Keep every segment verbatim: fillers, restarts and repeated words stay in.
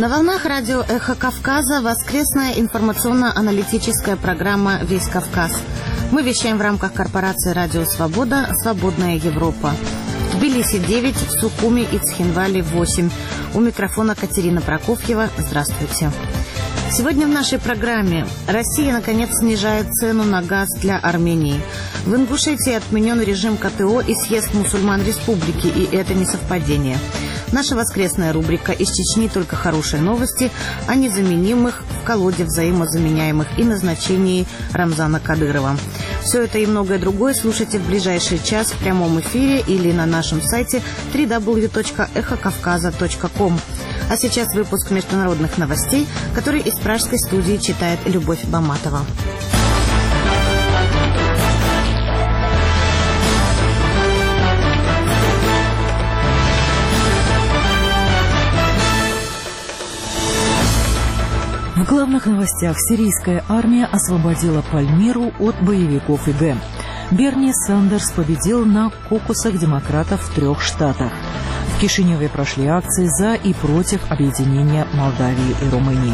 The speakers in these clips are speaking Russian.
На волнах радио «Эхо Кавказа» воскресная информационно-аналитическая программа «Весь Кавказ». Мы вещаем в рамках корпорации «Радио Свобода. Свободная Европа». В Тбилиси девять, в Сухуми и Цхинвале восемь. У микрофона Катерина Прокофьева. Здравствуйте. Сегодня в нашей программе Россия, наконец, снижает цену на газ для Армении. В Ингушетии отменен режим ка тэ о и съезд мусульман республики, и это не совпадение. Наша воскресная рубрика «Из Чечни только хорошие новости» о незаменимых в колоде взаимозаменяемых и назначении Рамзана Кадырова. Все это и многое другое слушайте в ближайший час в прямом эфире или на нашем сайте дабл ю дабл ю дабл ю точка эхо кавказа точка ком. А сейчас выпуск международных новостей, который из пражской студии читает Любовь Баматова. В главных новостях: сирийская армия освободила Пальмиру от боевиков и гэ. Берни Сандерс победил на кокусах демократов в трех штатах. В Кишиневе прошли акции за и против объединения Молдавии и Румынии.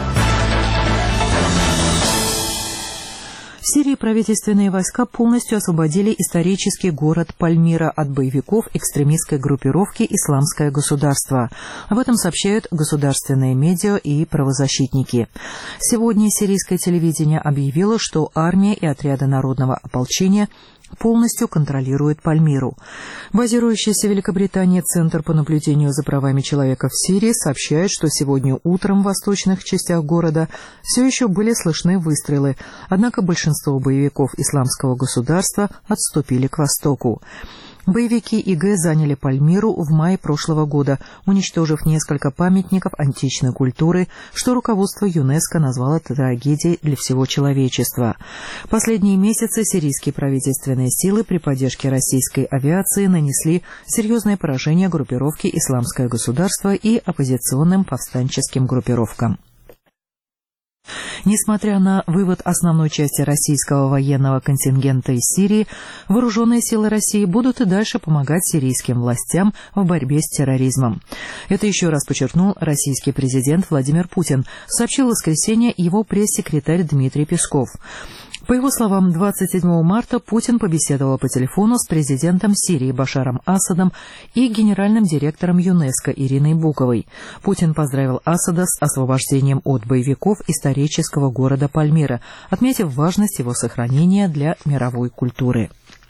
В Сирии правительственные войска полностью освободили исторический город Пальмира от боевиков экстремистской группировки «Исламское государство». Об этом сообщают государственные медиа и правозащитники. Сегодня сирийское телевидение объявило, что армия и отряды народного ополчения полностью контролирует Пальмиру. Базирующийся в Великобритании Центр по наблюдению за правами человека в Сирии сообщает, что сегодня утром в восточных частях города все еще были слышны выстрелы, однако большинство боевиков Исламского государства отступили к востоку. Боевики и гэ заняли Пальмиру в мае прошлого года, уничтожив несколько памятников античной культуры, что руководство ЮНЕСКО назвало трагедией для всего человечества. Последние месяцы сирийские правительственные силы при поддержке российской авиации нанесли серьезное поражение группировке «Исламское государство» и оппозиционным повстанческим группировкам. Несмотря на вывод основной части российского военного контингента из Сирии, вооруженные силы России будут и дальше помогать сирийским властям в борьбе с терроризмом. Это еще раз подчеркнул российский президент Владимир Путин, сообщил в воскресенье его пресс-секретарь Дмитрий Песков. По его словам, двадцать седьмого марта Путин побеседовал по телефону с президентом Сирии Башаром Асадом и генеральным директором ЮНЕСКО Ириной Буковой. Путин поздравил Асада с освобождением от боевиков исторического города Пальмира, отметив важность его сохранения для мировой культуры.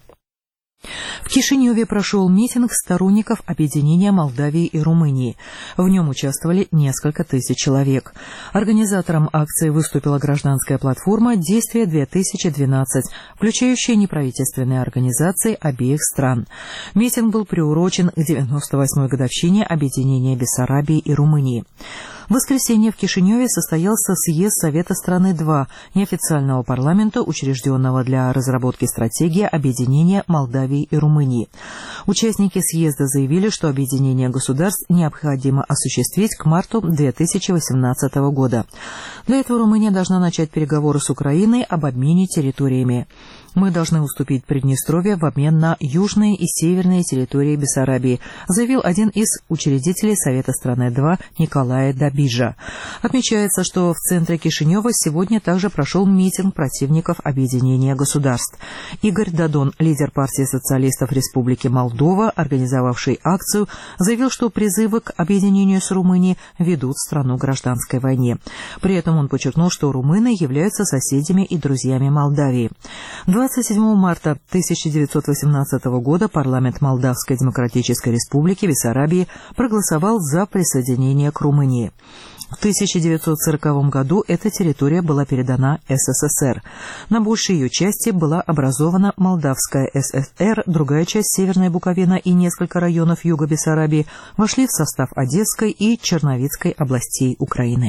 В Кишиневе прошел митинг сторонников объединения Молдавии и Румынии. В нем участвовали несколько тысяч человек. Организатором акции выступила гражданская платформа «Действие две тысячи двенадцать», включающая неправительственные организации обеих стран. Митинг был приурочен к девяносто восьмой годовщине объединения Бессарабии и Румынии. В воскресенье в Кишиневе состоялся съезд Совета страны-два, неофициального парламента, учрежденного для разработки стратегии объединения Молдавии и Румынии. Участники съезда заявили, что объединение государств необходимо осуществить к марту две тысячи восемнадцатого года. Для этого Румыния должна начать переговоры с Украиной об обмене территориями. «Мы должны уступить Приднестровье в обмен на южные и северные территории Бессарабии», заявил один из учредителей Совета страны-два Николай Добижа. Отмечается, что в центре Кишинева сегодня также прошел митинг противников объединения государств. Игорь Дадон, лидер партии социалистов Республики Молдова, организовавший акцию, заявил, что призывы к объединению с Румынией ведут страну к гражданской войне. При этом он подчеркнул, что румыны являются соседями и друзьями Молдавии. двадцать седьмого марта тысяча девятьсот восемнадцатого года парламент Молдавской Демократической Республики Бессарабии проголосовал за присоединение к Румынии. В тысяча девятьсот сороковом году эта территория была передана эс эс эс эр. На большей ее части была образована Молдавская эс эс эр, другая часть Северная Буковина и несколько районов юга Бессарабии вошли в состав Одесской и Черновицкой областей Украины.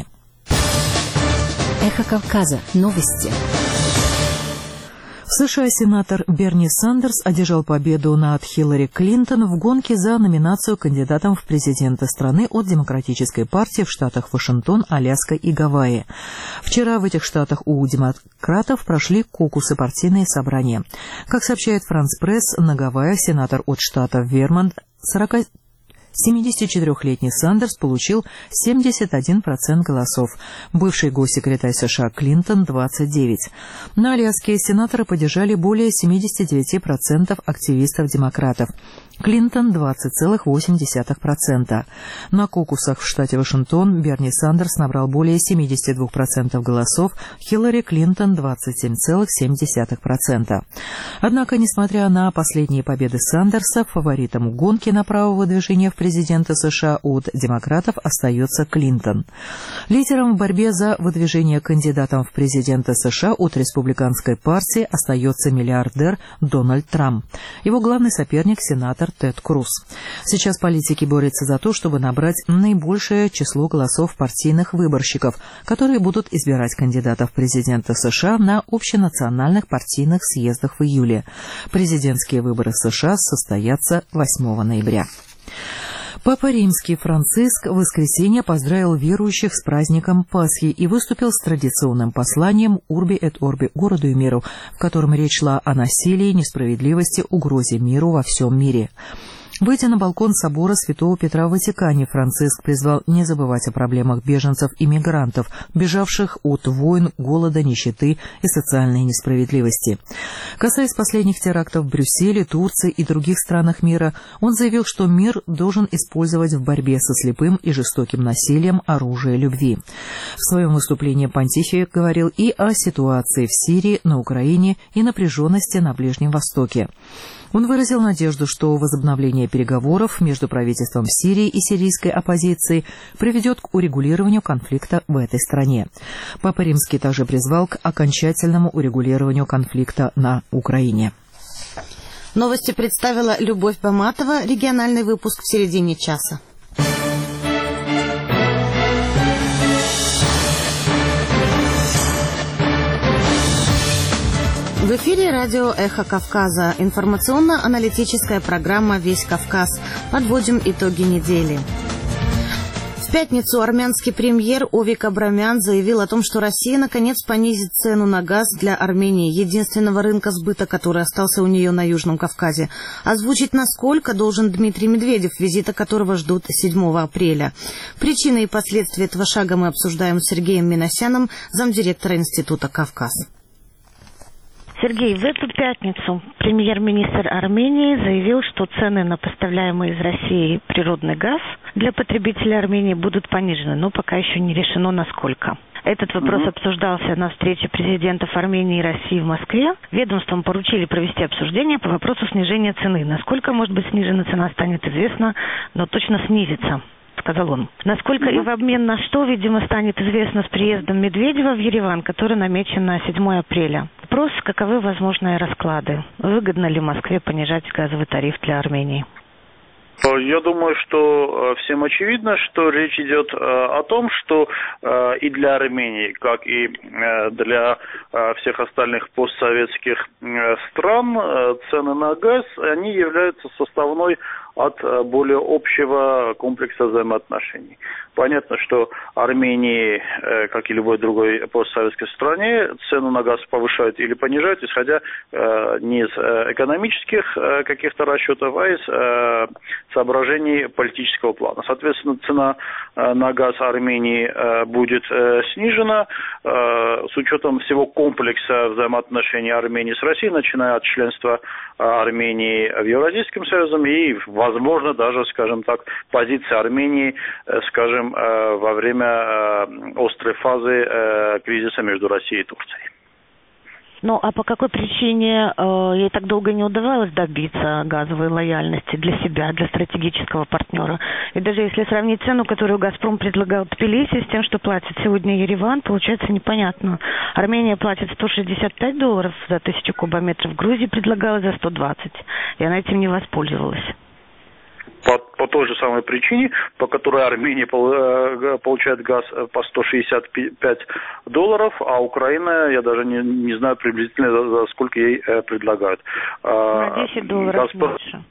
Эхо Кавказа. Новости. В США сенатор Берни Сандерс одержал победу над Хиллари Клинтон в гонке за номинацию кандидатом в президенты страны от Демократической партии в штатах Вашингтон, Аляска и Гавайи. Вчера в этих штатах у демократов прошли кокусы партийные собрания. Как сообщает Франс Пресс, на Гавайях сенатор от штата Вермонт семидесятичетырёхлетний Сандерс получил семьдесят один процент голосов, бывший госсекретарь США Клинтон – двадцать девять процентов. На Аляске сенаторы поддержали более семьдесят девять процентов активистов-демократов. Клинтон – двадцать целых восемь десятых процента. На Кокусах в штате Вашингтон Берни Сандерс набрал более семьдесят два процента голосов, Хиллари Клинтон – двадцать семь целых семь десятых процента. Однако, несмотря на последние победы Сандерса, фаворитом гонки на право выдвижения в президенты США от демократов остается Клинтон. Лидером в борьбе за выдвижение кандидатом в президенты США от республиканской партии остается миллиардер Дональд Трамп. Его главный соперник – сенатор Тед Круз. Сейчас политики борются за то, чтобы набрать наибольшее число голосов партийных выборщиков, которые будут избирать кандидатов в президенты США на общенациональных партийных съездах в июле. Президентские выборы в США состоятся восьмого ноября. Папа Римский Франциск в воскресенье поздравил верующих с праздником Пасхи и выступил с традиционным посланием «Урби эт Орби» городу и миру, в котором речь шла о насилии, несправедливости, угрозе миру во всем мире. Выйдя на балкон собора Святого Петра в Ватикане, Франциск призвал не забывать о проблемах беженцев и мигрантов, бежавших от войн, голода, нищеты и социальной несправедливости. Касаясь последних терактов в Брюсселе, Турции и других странах мира, он заявил, что мир должен использовать в борьбе со слепым и жестоким насилием оружие любви. В своем выступлении понтифик говорил и о ситуации в Сирии, на Украине и напряженности на Ближнем Востоке. Он выразил надежду, что возобновление переговоров между правительством Сирии и сирийской оппозицией приведет к урегулированию конфликта в этой стране. Папа Римский также призвал к окончательному урегулированию конфликта на Украине. Новости представила Любовь Баматова. Региональный выпуск в середине часа. В эфире радио «Эхо Кавказа». Информационно-аналитическая программа «Весь Кавказ». Подводим итоги недели. В пятницу армянский премьер Овик Абрамян заявил о том, что Россия наконец понизит цену на газ для Армении, единственного рынка сбыта, который остался у нее на Южном Кавказе. Озвучить, насколько, должен Дмитрий Медведев, визита которого ждут седьмого апреля. Причины и последствия этого шага мы обсуждаем с Сергеем Минасяном, замдиректора Института «Кавказ». Сергей, в эту пятницу премьер-министр Армении заявил, что цены на поставляемый из России природный газ для потребителей Армении будут понижены, но пока еще не решено насколько. Этот вопрос mm-hmm. обсуждался на встрече президентов Армении и России в Москве. Ведомствам поручили провести обсуждение по вопросу снижения цены. Насколько может быть снижена цена, станет известно, но точно снизится, сказал он. Насколько mm-hmm. и в обмен на что, видимо, станет известно с приездом Медведева в Ереван, который намечен на седьмое апреля. Вопрос, каковы возможные расклады? Выгодно ли Москве понижать газовый тариф для Армении? Я думаю, что всем очевидно, что речь идет о том, что и для Армении, как и для всех остальных постсоветских стран, цены на газ, они являются составной от более общего комплекса взаимоотношений. Понятно, что Армении, как и любой другой постсоветской стране, цену на газ повышают или понижают, исходя не из экономических каких-то расчетов, а из соображений политического плана. Соответственно, цена на газ Армении будет снижена с учетом всего комплекса взаимоотношений Армении с Россией, начиная от членства Армении в Евразийском союзе и, возможно, даже, скажем так, позиции Армении, скажем, во время острой фазы кризиса между Россией и Турцией. Ну, а по какой причине э, ей так долго не удавалось добиться газовой лояльности для себя, для стратегического партнера? И даже если сравнить цену, которую «Газпром» предлагал Тбилиси, с тем, что платит сегодня Ереван, получается непонятно. Армения платит сто шестьдесят пять долларов за тысячу кубометров, Грузия предлагала за сто двадцать, и она этим не воспользовалась. По, по той же самой причине, по которой Армения получает газ по сто шестьдесят пять долларов, а Украина, я даже не, не знаю приблизительно, за, за сколько ей предлагают. На десять долларов Газпром... больше.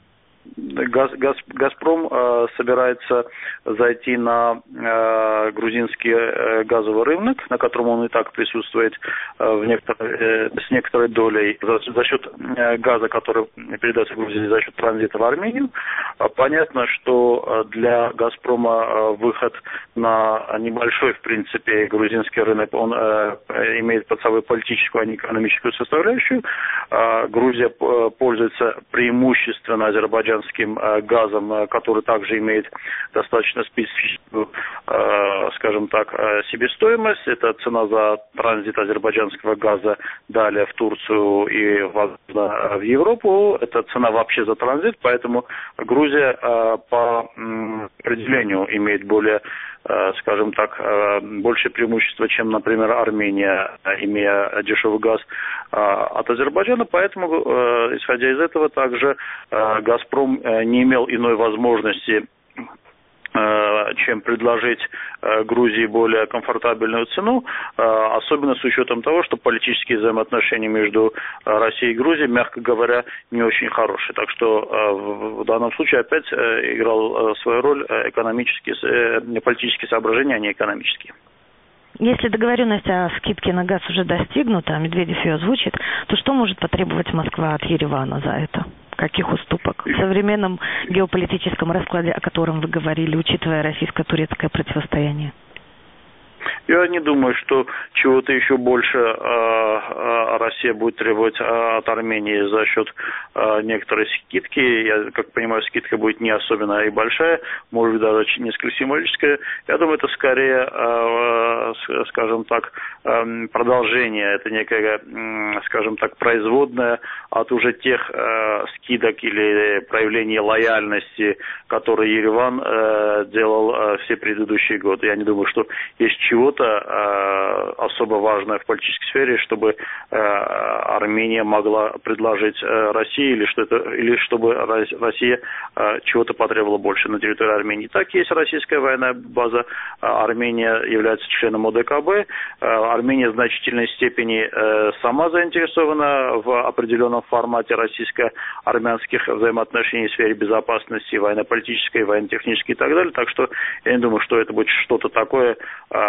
Газ, Газ, Газпром э, собирается зайти на э, грузинский э, газовый рынок, на котором он и так присутствует э, в некотор, э, с некоторой долей за, за счет э, газа, который передается в Грузии за счет транзита в Армению. Э, понятно, что для Газпрома э, выход на небольшой, в принципе, грузинский рынок, он э, имеет под собой политическую, а не экономическую составляющую. Э, Грузия э, пользуется преимущественно азербайджанским э, газом, э, который также имеет достаточно специфическую, э, скажем так, э, себестоимость. Это цена за транзит азербайджанского газа далее в Турцию и, возможно, в Европу. Это цена вообще за транзит, поэтому Грузия э, по м, определению имеет более, э, скажем так, э, больше преимущества, чем, например, Армения, э, имея дешевый газ э, от Азербайджана. Поэтому, э, исходя из этого, также э, Газпром э, не имел иной возможности, чем предложить Грузии более комфортабельную цену, особенно с учетом того, что политические взаимоотношения между Россией и Грузией, мягко говоря, не очень хорошие. Так что в данном случае опять играл свою роль экономические, политические соображения, а не экономические. Если договоренность о скидке на газ уже достигнута, а Медведев ее озвучит, то что может потребовать Москва от Еревана за это? Каких уступок? В современном геополитическом раскладе, о котором вы говорили, учитывая российско-турецкое противостояние? Я не думаю, что чего-то еще больше э, э, Россия будет требовать э, от Армении за счет э, некоторой скидки. Я, как понимаю, скидка будет не особенно и большая, может быть, даже несколько символическая. Я думаю, это скорее, э, э, скажем так, э, продолжение, это некая, э, скажем так, производная от уже тех э, скидок или проявлений лояльности, которые Ереван э, делал э, все предыдущие годы. Я не думаю, что есть чего-то э, особо важное в политической сфере, чтобы э, Армения могла предложить э, России, или, что это, или чтобы Россия э, чего-то потребовала больше на территории Армении. Так, есть российская военная база, э, Армения является членом ОДКБ, э, Армения в значительной степени э, сама заинтересована в определенном формате российско-армянских взаимоотношений в сфере безопасности, военно-политической, военно-технической и так далее. Так что я не думаю, что это будет что-то такое,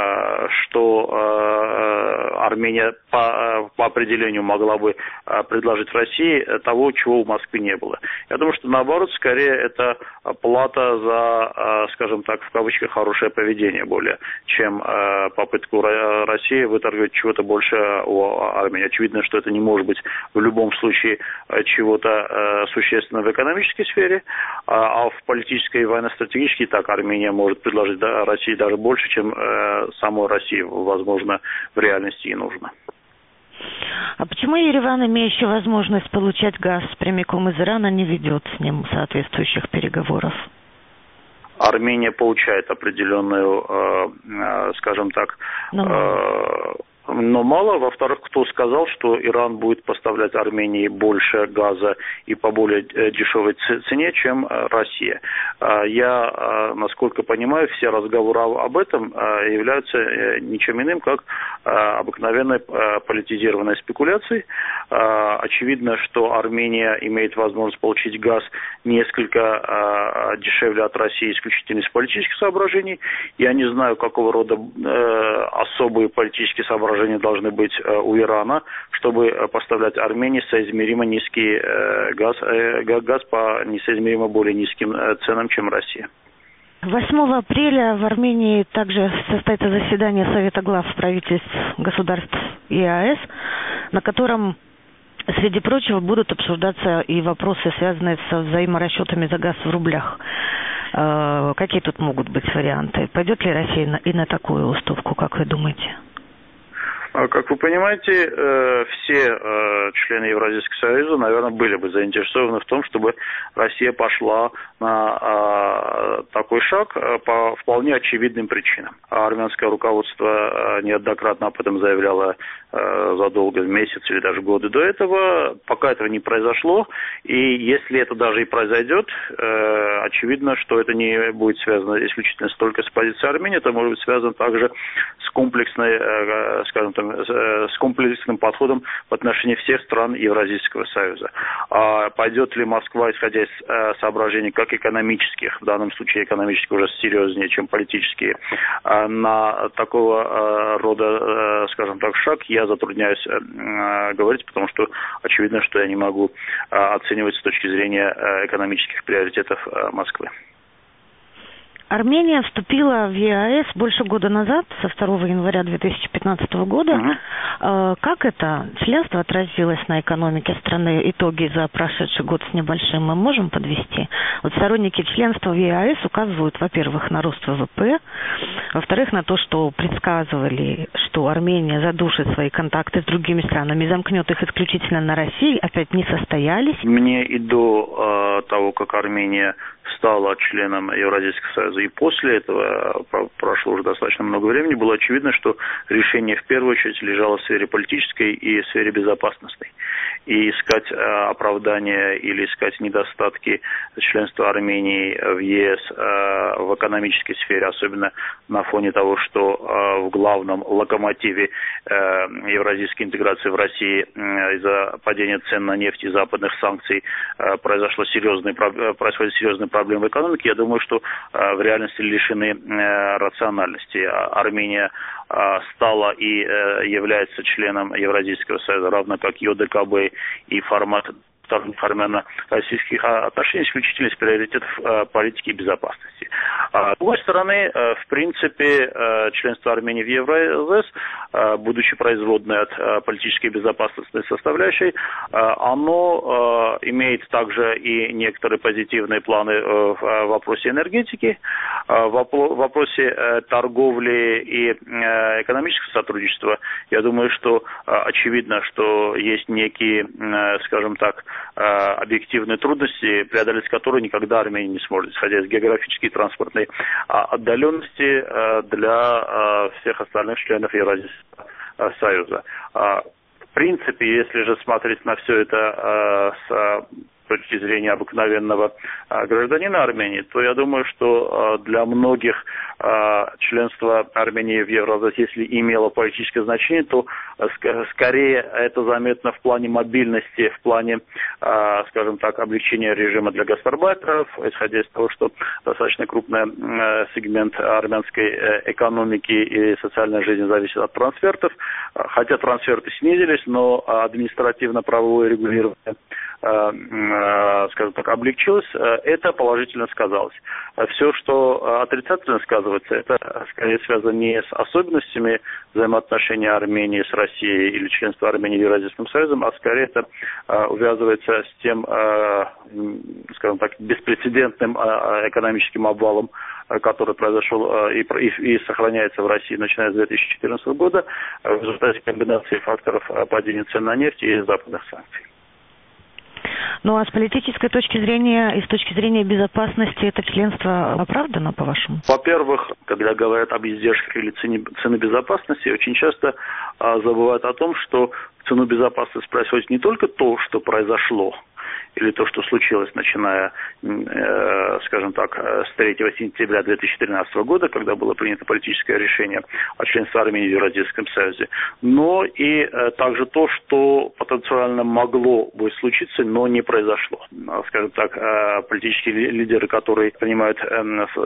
что э, Армения по, по определению могла бы э, предложить России того, чего в Москве не было. Я думаю, что наоборот, скорее это плата за, э, скажем так, в кавычках, хорошее поведение более, чем э, попытку России выторговать чего-то больше у Армении. Очевидно, что это не может быть в любом случае чего-то э, существенного в экономической сфере, а, а в политической и военно-стратегической так Армения может предложить да, России даже больше, чем э, самой России, возможно, в реальности и нужно. А почему Ереван, имеющий возможность получать газ прямиком из Ирана, не ведет с ним соответствующих переговоров? Армения получает определенную, э, э, скажем так, э, но мало. Во-вторых, кто сказал, что Иран будет поставлять Армении больше газа и по более дешевой цене, чем Россия? Я, насколько понимаю, все разговоры об этом являются ничем иным, как обыкновенной политизированной спекуляцией. Очевидно, что Армения имеет возможность получить газ несколько дешевле от России исключительно из политических соображений. Я не знаю, какого рода особые политические соображения должны быть у Ирана, чтобы поставлять Армении соизмеримо низкий газ, газ по несоизмеримо более низким ценам, чем Россия. восьмого апреля в Армении также состоится заседание Совета глав правительств государств ЕАЭС, на котором, среди прочего, будут обсуждаться и вопросы, связанные со взаиморасчетами за газ в рублях. Какие тут могут быть варианты? Пойдет ли Россия и на такую уступку, как вы думаете? Как вы понимаете, все члены Евразийского союза, наверное, были бы заинтересованы в том, чтобы Россия пошла на такой шаг по вполне очевидным причинам. Армянское руководство неоднократно об этом заявляло задолго, месяц или даже годы до этого. Пока этого не произошло, и если это даже и произойдет, очевидно, что это не будет связано исключительно только с позицией Армении, это может быть связано также с комплексной, скажем так, скажем, с комплексным подходом в отношении всех стран Евразийского союза. А пойдет ли Москва, исходя из соображений как экономических, в данном случае экономически уже серьезнее, чем политические, на такого рода, скажем так, шаг, я затрудняюсь говорить, потому что очевидно, что я не могу оценивать с точки зрения экономических приоритетов Москвы. Армения вступила в ЕАЭС больше года назад, со второго января две тысячи пятнадцатого года. Uh-huh. Как это членство отразилось на экономике страны? Итоги за прошедший год с небольшим мы можем подвести? Вот сторонники членства в ЕАЭС указывают, во-первых, на рост ВВП, во-вторых, на то, что предсказывали, что Армения задушит свои контакты с другими странами и замкнет их исключительно на России, опять не состоялись. Мне и до э, того, как Армения стала членом Евразийского союза, и после этого, прошло уже достаточно много времени, было очевидно, что решение в первую очередь лежало в сфере политической и в сфере безопасностной. И искать оправдания или искать недостатки членства Армении в ЕС в экономической сфере, особенно на фоне того, что в главном локомотиве евразийской интеграции в России из-за падения цен на нефть и западных санкций произошло серьезные, происходят серьезные проблемы в экономике, я думаю, что в реальности лишены рациональности. Армения стала и является членом Евразийского союза, равно как ЙОДКБ и формат армяно-российских отношений исключительно из приоритетов э, политики и безопасности. А, с другой стороны, э, в принципе, э, членство Армении в ЕАЭС, э, будучи производной от э, политической и безопасностной составляющей, э, оно э, имеет также и некоторые позитивные планы э, в вопросе энергетики, э, в вопросе э, торговли и э, экономического сотрудничества. Я думаю, что э, очевидно, что есть некие, э, скажем так, объективные трудности, преодолеть которые никогда Армения не сможет, исходя из географической и транспортной отдаленности для всех остальных членов Евразийского союза. В принципе, если же смотреть на все это с точки зрения обыкновенного гражданина Армении, то я думаю, что для многих членство Армении в Евразии, если имело политическое значение, то скорее это заметно в плане мобильности, в плане, скажем так, облегчения режима для гастарбайтеров, исходя из того, что достаточно крупный сегмент армянской экономики и социальной жизни зависит от трансфертов, хотя трансферты снизились, но административно-правовое регулирование, скажем так, облегчилось, это положительно сказалось. Все, что отрицательно сказывается, это скорее связано не с особенностями взаимоотношений Армении с Россией или членства Армении в Евразийском союзе, а скорее это увязывается с тем, скажем так, беспрецедентным экономическим обвалом, который произошел и, и, и сохраняется в России, начиная с две тысячи четырнадцатого года, в результате комбинации факторов падения цен на нефть и западных санкций. Ну а с политической точки зрения и с точки зрения безопасности это членство оправдано, по-вашему? Во-первых, когда говорят об издержках или цене, цене безопасности, очень часто а, забывают о том, что в цену безопасности происходит не только то, что произошло, или то, что случилось, начиная, э, скажем так, с третьего сентября две тысячи тринадцатого года, когда было принято политическое решение о членстве Армении в Евразийском союзе, но и э, также то, что потенциально могло бы случиться, но не произошло. Скажем так, э, политические лидеры, которые принимают э,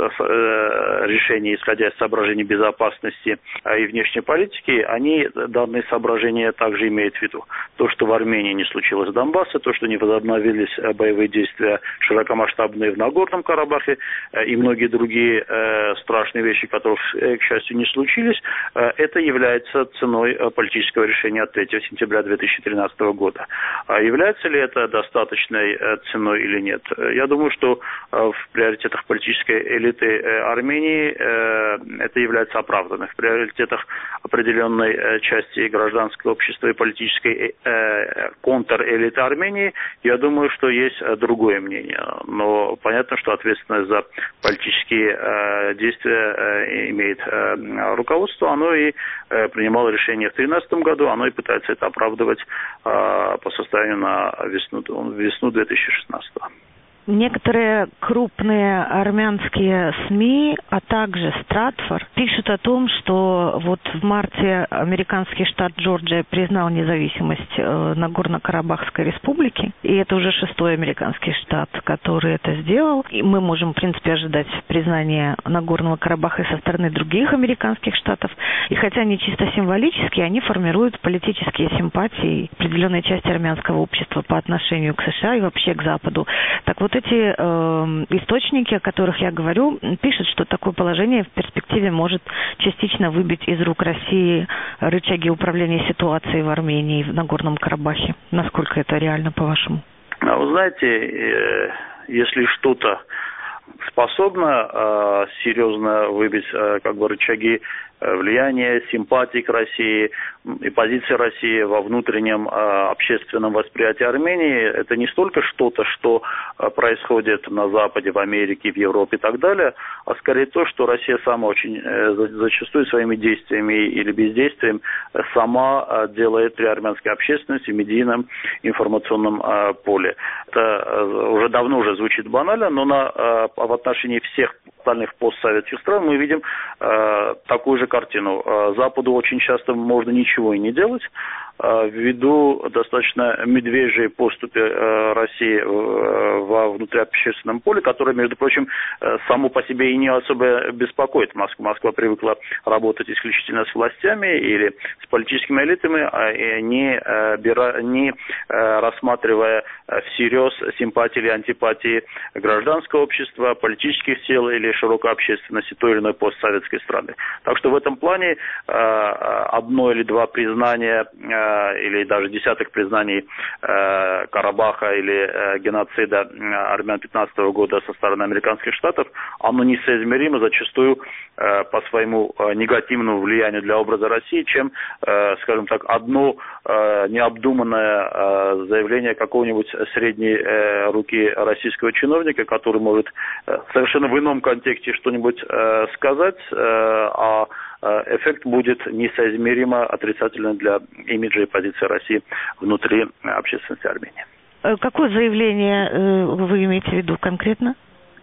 э, решения, исходя из соображений безопасности э, и внешней политики, они данные соображения также имеют в виду. То, что в Армении не случилось в Донбассе, то, что не возобновились боевые действия широкомасштабные в Нагорном Карабахе и многие другие э, страшные вещи, которые, к счастью, не случились, э, это является ценой политического решения от третьего сентября две тысячи тринадцатого года. А является ли это достаточной э, ценой или нет? Я думаю, что э, в приоритетах политической элиты э, Армении э, это является оправданным. В приоритетах определенной э, части гражданского общества и политической э, контрэлиты Армении, я думаю, что есть другое мнение. Но понятно, что ответственность за политические э, действия э, имеет э, руководство. Оно и э, принимало решение в две тысячи тринадцатом году, оно и пытается это оправдывать э, по состоянию на весну, весну две тысячи шестнадцатого. Некоторые крупные армянские СМИ, а также Стратфор, пишут о том, что вот в марте американский штат Джорджия признал независимость Нагорно-Карабахской республики, и это уже шестой американский штат, который это сделал. И мы можем, в принципе, ожидать признания Нагорного Карабаха со стороны других американских штатов. И хотя они чисто символические, они формируют политические симпатии определенной части армянского общества по отношению к США и вообще к Западу. Так вот, эти э, источники, о которых я говорю, пишут, что такое положение в перспективе может частично выбить из рук России рычаги управления ситуацией в Армении, в Нагорном Карабахе. Насколько это реально, по-вашему? А вы знаете, если что-то способно э, серьезно выбить э, как бы рычаги влияния, симпатии к России и позиции России во внутреннем э, общественном восприятии Армении, это не столько что-то, что э, происходит на Западе, в Америке, в Европе и так далее, а скорее то, что Россия сама очень э, зачастую своими действиями или бездействием э, сама э, делает при армянской общественности в медийном информационном э, поле. Это э, уже давно уже звучит банально, но на, э, в отношении всех остальных постсоветских стран мы видим э, такую же картину. Западу очень часто можно ничего и не делать, ввиду достаточно медвежьей поступи России во внутриобщественном поле, которое, между прочим, само по себе и не особо беспокоит Москву. Москва привыкла работать исключительно с властями или с политическими элитами, не, бира, не рассматривая всерьез симпатии или антипатии гражданского общества, политических сил или широкой общественности той или иной постсоветской страны. Так что в этом плане одно или два признания или даже десяток признаний э, Карабаха или э, геноцида армян пятнадцатого года со стороны американских штатов, оно несоизмеримо зачастую э, по своему э, негативному влиянию для образа России, чем, э, скажем так, одно э, необдуманное э, заявление какого-нибудь средней э, руки российского чиновника, который может э, совершенно в ином контексте что-нибудь э, сказать, э, а эффект будет несоизмеримо отрицательным для имиджа и позиции России внутри общественности Армении. Какое заявление вы имеете в виду конкретно?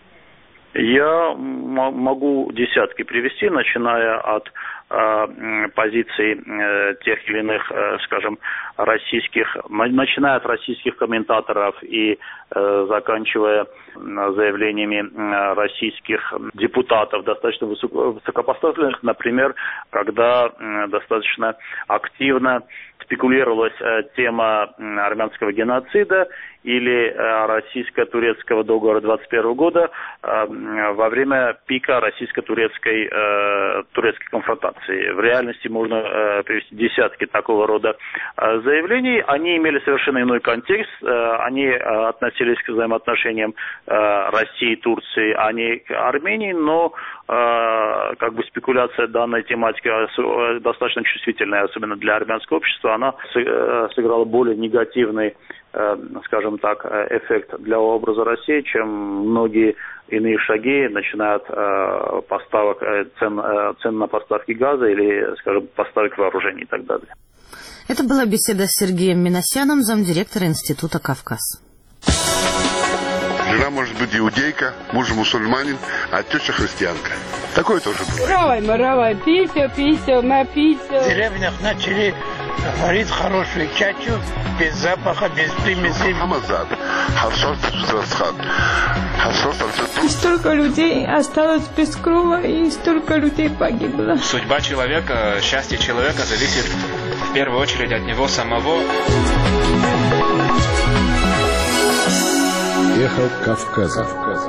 Я могу десятки привести, начиная от э, позиций э, тех или иных, э, скажем, российских, начиная от российских комментаторов и э, заканчивая заявлениями э, российских депутатов, достаточно высоко, высокопоставленных, например, когда э, достаточно активно спекулировалась э, тема армянского геноцида или э, российско-турецкого договора двадцать первого года э, во время пика российско-турецкой э, турецкой конфронтации. В реальности можно э, привести десятки такого рода э, заявлений. Они имели совершенно иной контекст. Э, они э, относились к взаимоотношениям э, России, Турции, а не к Армении, но э, как бы спекуляция данной тематики э, достаточно чувствительная, особенно для армянского общества. Она э, сыграла более негативный, скажем так, эффект для образа России, чем многие иные шаги, начиная от э, поставок, цен, цен на поставки газа или, скажем, поставок вооружений и так далее. Это была беседа с Сергеем Минасяном, замдиректора Института «Кавказ». Жена может быть иудейка, муж мусульманин, а теща христианка. Такое тоже бывает. Равай, маравай, пися, пися, напися. В деревнях начали варить хорошую чачу, без запаха, без примесей. Хамазад, Харсот Расхан, Харсот И столько людей осталось без крова, и столько людей погибло. Судьба человека, счастье человека зависит в первую очередь от него самого. Эхо Кавказа.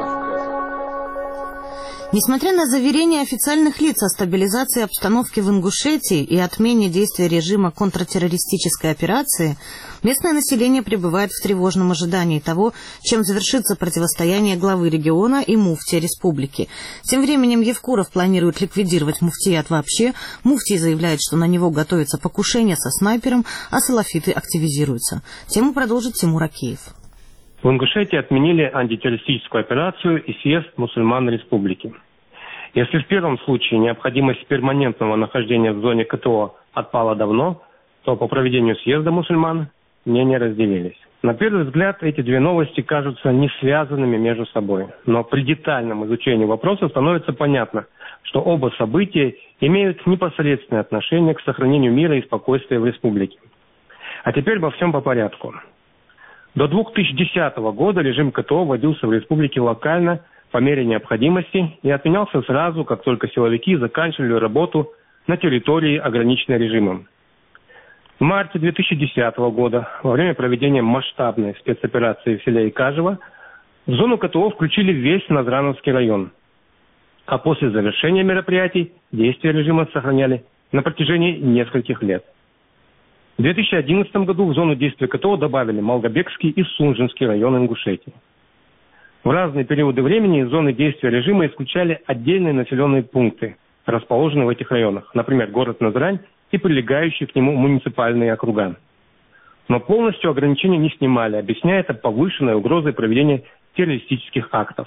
Несмотря на заверения официальных лиц о стабилизации обстановки в Ингушетии и отмене действия режима контртеррористической операции, местное население пребывает в тревожном ожидании того, чем завершится противостояние главы региона и муфтия республики. Тем временем Евкуров планирует ликвидировать муфтият вообще. Муфтий заявляет, что на него готовится покушение со снайпером, а салафиты активизируются. Тему продолжит Тимур Акеев. В Ингушетии отменили антитеррористическую операцию и съезд мусульман республики. Если в первом случае необходимость перманентного нахождения в зоне КТО отпала давно, то по проведению съезда мусульман мнения разделились. На первый взгляд эти две новости кажутся не связанными между собой, но при детальном изучении вопроса становится понятно, что оба события имеют непосредственное отношение к сохранению мира и спокойствия в республике. А теперь обо всем по порядку. До две тысячи десятого года режим КТО вводился в республике локально по мере необходимости и отменялся сразу, как только силовики заканчивали работу на территории, ограниченной режимом. В марте две тысячи десятого года, во время проведения масштабной спецоперации в селе Икажево, в зону КТО включили весь Назрановский район. А после завершения мероприятий действия режима сохраняли на протяжении нескольких лет. В две тысячи одиннадцатом году в зону действия КТО добавили Малгобекский и Сунжинский районы Ингушетии. В разные периоды времени из зоны действия режима исключали отдельные населенные пункты, расположенные в этих районах, например, город Назрань и прилегающие к нему муниципальные округа. Но полностью ограничения не снимали, объясняя это повышенной угрозой проведения террористических актов.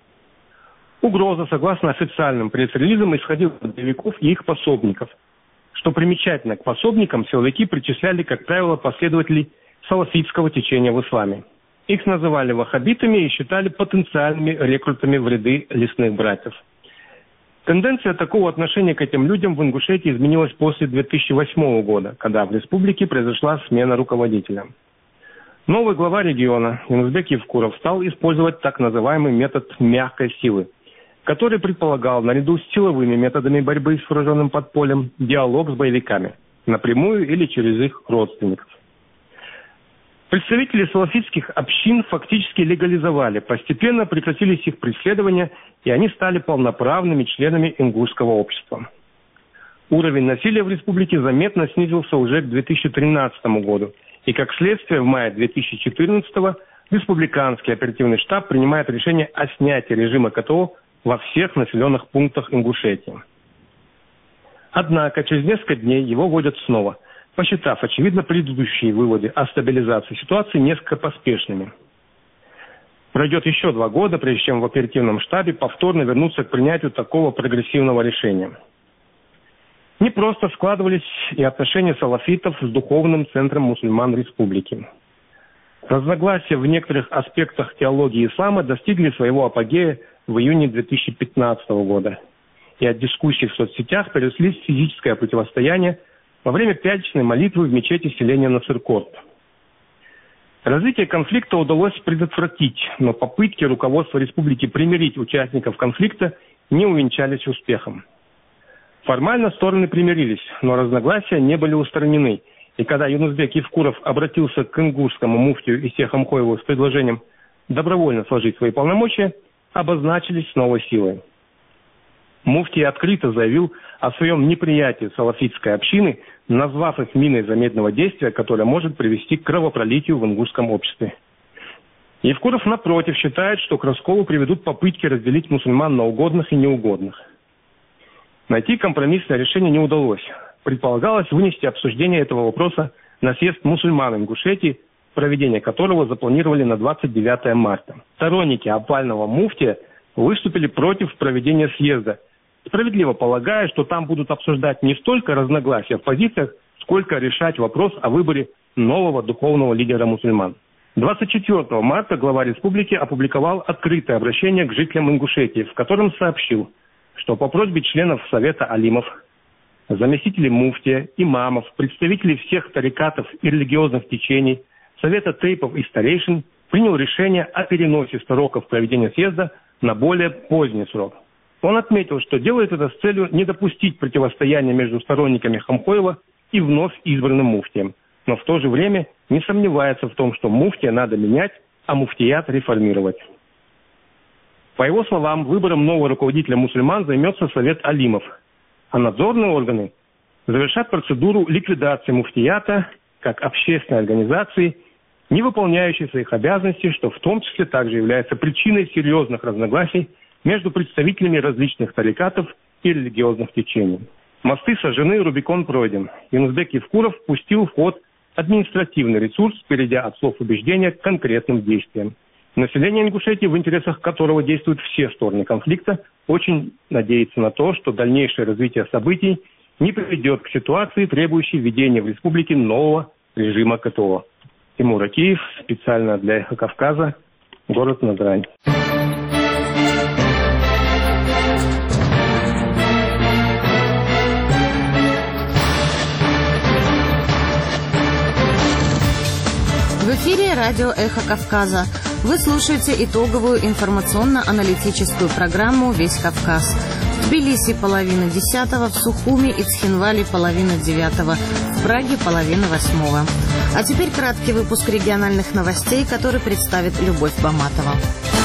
Угроза, согласно официальным пресс-релизам, исходила от боевиков и их пособников. Что примечательно, к пособникам силовики причисляли, как правило, последователей салафитского течения в исламе. Их называли ваххабитами и считали потенциальными рекрутами в ряды лесных братьев. Тенденция такого отношения к этим людям в Ингушетии изменилась после две тысячи восьмого года, когда в республике произошла смена руководителя. Новый глава региона Юнусбек Евкуров стал использовать так называемый метод мягкой силы, который предполагал, наряду с силовыми методами борьбы с вооруженным подпольем, диалог с боевиками, напрямую или через их родственников. Представители салафитских общин фактически легализовали, постепенно прекратились их преследования, и они стали полноправными членами ингушского общества. Уровень насилия в республике заметно снизился уже к две тысячи тринадцатому году, и как следствие в мае две тысячи четырнадцатого республиканский оперативный штаб принимает решение о снятии режима КТО во всех населенных пунктах Ингушетии. Однако через несколько дней его вводят снова, посчитав, очевидно, предыдущие выводы о стабилизации ситуации несколько поспешными. Пройдет еще два года, прежде чем в оперативном штабе повторно вернуться к принятию такого прогрессивного решения. Не просто складывались и отношения салафитов с духовным центром мусульман республики. Разногласия в некоторых аспектах теологии ислама достигли своего апогея в июне две тысячи пятнадцатого года. И от дискуссий в соцсетях переросли в физическое противостояние во время пятничной молитвы в мечети селения Насыркорт. Развитие конфликта удалось предотвратить, но попытки руководства республики примирить участников конфликта не увенчались успехом. Формально стороны примирились, но разногласия не были устранены. И когда Юнусбек Евкуров обратился к ингушскому муфтию Иссе Хамхоеву с предложением добровольно сложить свои полномочия, обозначились с новой силой. Муфтий открыто заявил о своем неприятии салафитской общины, назвав их миной замедленного действия, которая может привести к кровопролитию в ингушском обществе. Евкуров, напротив, считает, что к расколу приведут попытки разделить мусульман на угодных и неугодных. Найти компромиссное решение не удалось. Предполагалось вынести обсуждение этого вопроса на съезд мусульман Ингушетии, проведение которого запланировали на двадцать девятое марта. Сторонники опального муфтия выступили против проведения съезда, справедливо полагая, что там будут обсуждать не столько разногласия в позициях, сколько решать вопрос о выборе нового духовного лидера мусульман. двадцать четвёртого марта глава республики опубликовал открытое обращение к жителям Ингушетии, в котором сообщил, что по просьбе членов Совета алимов, заместителей муфтия, имамов, представителей всех тарикатов и религиозных течений, Совета тейпов и старейшин принял решение о переносе сроков проведения съезда на более поздний срок. Он отметил, что делает это с целью не допустить противостояния между сторонниками Хамхоева и вновь избранным муфтием, но в то же время не сомневается в том, что муфтия надо менять, а муфтият реформировать. По его словам, выбором нового руководителя мусульман займется Совет алимов, а надзорные органы завершат процедуру ликвидации муфтията как общественной организации, не выполняющей своих обязанностей, что в том числе также является причиной серьезных разногласий между представителями различных тарикатов и религиозных течений. Мосты сожжены, Рубикон пройден. Юнусбек Евкуров пустил в ход административный ресурс, перейдя от слов убеждения к конкретным действиям. Население Ингушетии, в интересах которого действуют все стороны конфликта, очень надеется на то, что дальнейшее развитие событий не приведет к ситуации, требующей введения в республике нового режима КТО. Тимур Акиев, специально для «Эхо Кавказа», город Назрань. В эфире радио «Эхо Кавказа». Вы слушаете итоговую информационно-аналитическую программу «Весь Кавказ». В Тбилиси половина десятого, в Сухуми и Цхинвале половина девятого, в Праге половина восьмого. А теперь краткий выпуск региональных новостей, который представит Любовь Баматова.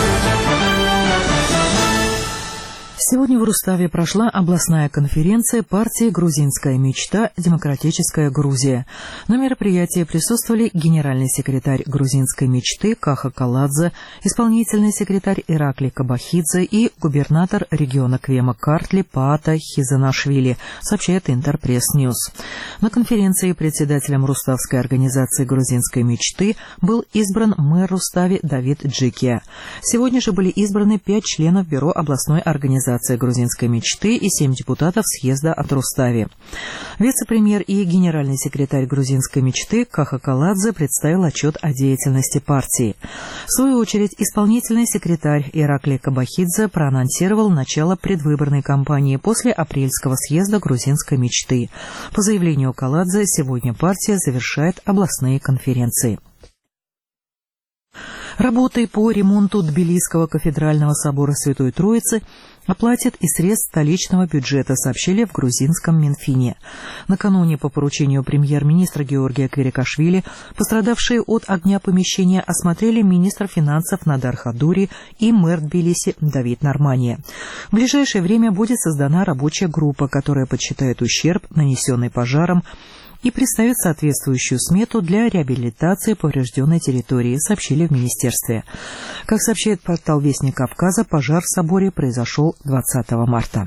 Сегодня в Руставе прошла областная конференция партии «Грузинская мечта. Демократическая Грузия». На мероприятии присутствовали генеральный секретарь «Грузинской мечты» Каха Каладзе, исполнительный секретарь Иракли Кабахидзе и губернатор региона Квема Картли Паата Хизанашвили, сообщает Интерпресс-Ньюс. На конференции председателем Руставской организации «Грузинской мечты» был избран мэр Рустави Давид Джикия. Сегодня же были избраны пять членов бюро областной организации «Грузинской мечты» и семь депутатов съезда от Рустави. Вице-премьер и генеральный секретарь «Грузинской мечты» Каха Каладзе представил отчет о деятельности партии. В свою очередь, исполнительный секретарь Иракли Кабахидзе проанонсировал начало предвыборной кампании после апрельского съезда «Грузинской мечты». По заявлению Каладзе, сегодня партия завершает областные конференции. Работы по ремонту Тбилисского кафедрального собора Святой Троицы оплатят из средств столичного бюджета, сообщили в грузинском Минфине. Накануне по поручению премьер-министра Георгия Кверикашвили пострадавшие от огня помещения осмотрели министр финансов Надар Хадури и мэр Тбилиси Давид Нормания. В ближайшее время будет создана рабочая группа, которая подсчитает ущерб, нанесенный пожаром, и представит соответствующую смету для реабилитации поврежденной территории, сообщили в министерстве. Как сообщает портал «Вестник Кавказа», пожар в соборе произошел двадцатого марта.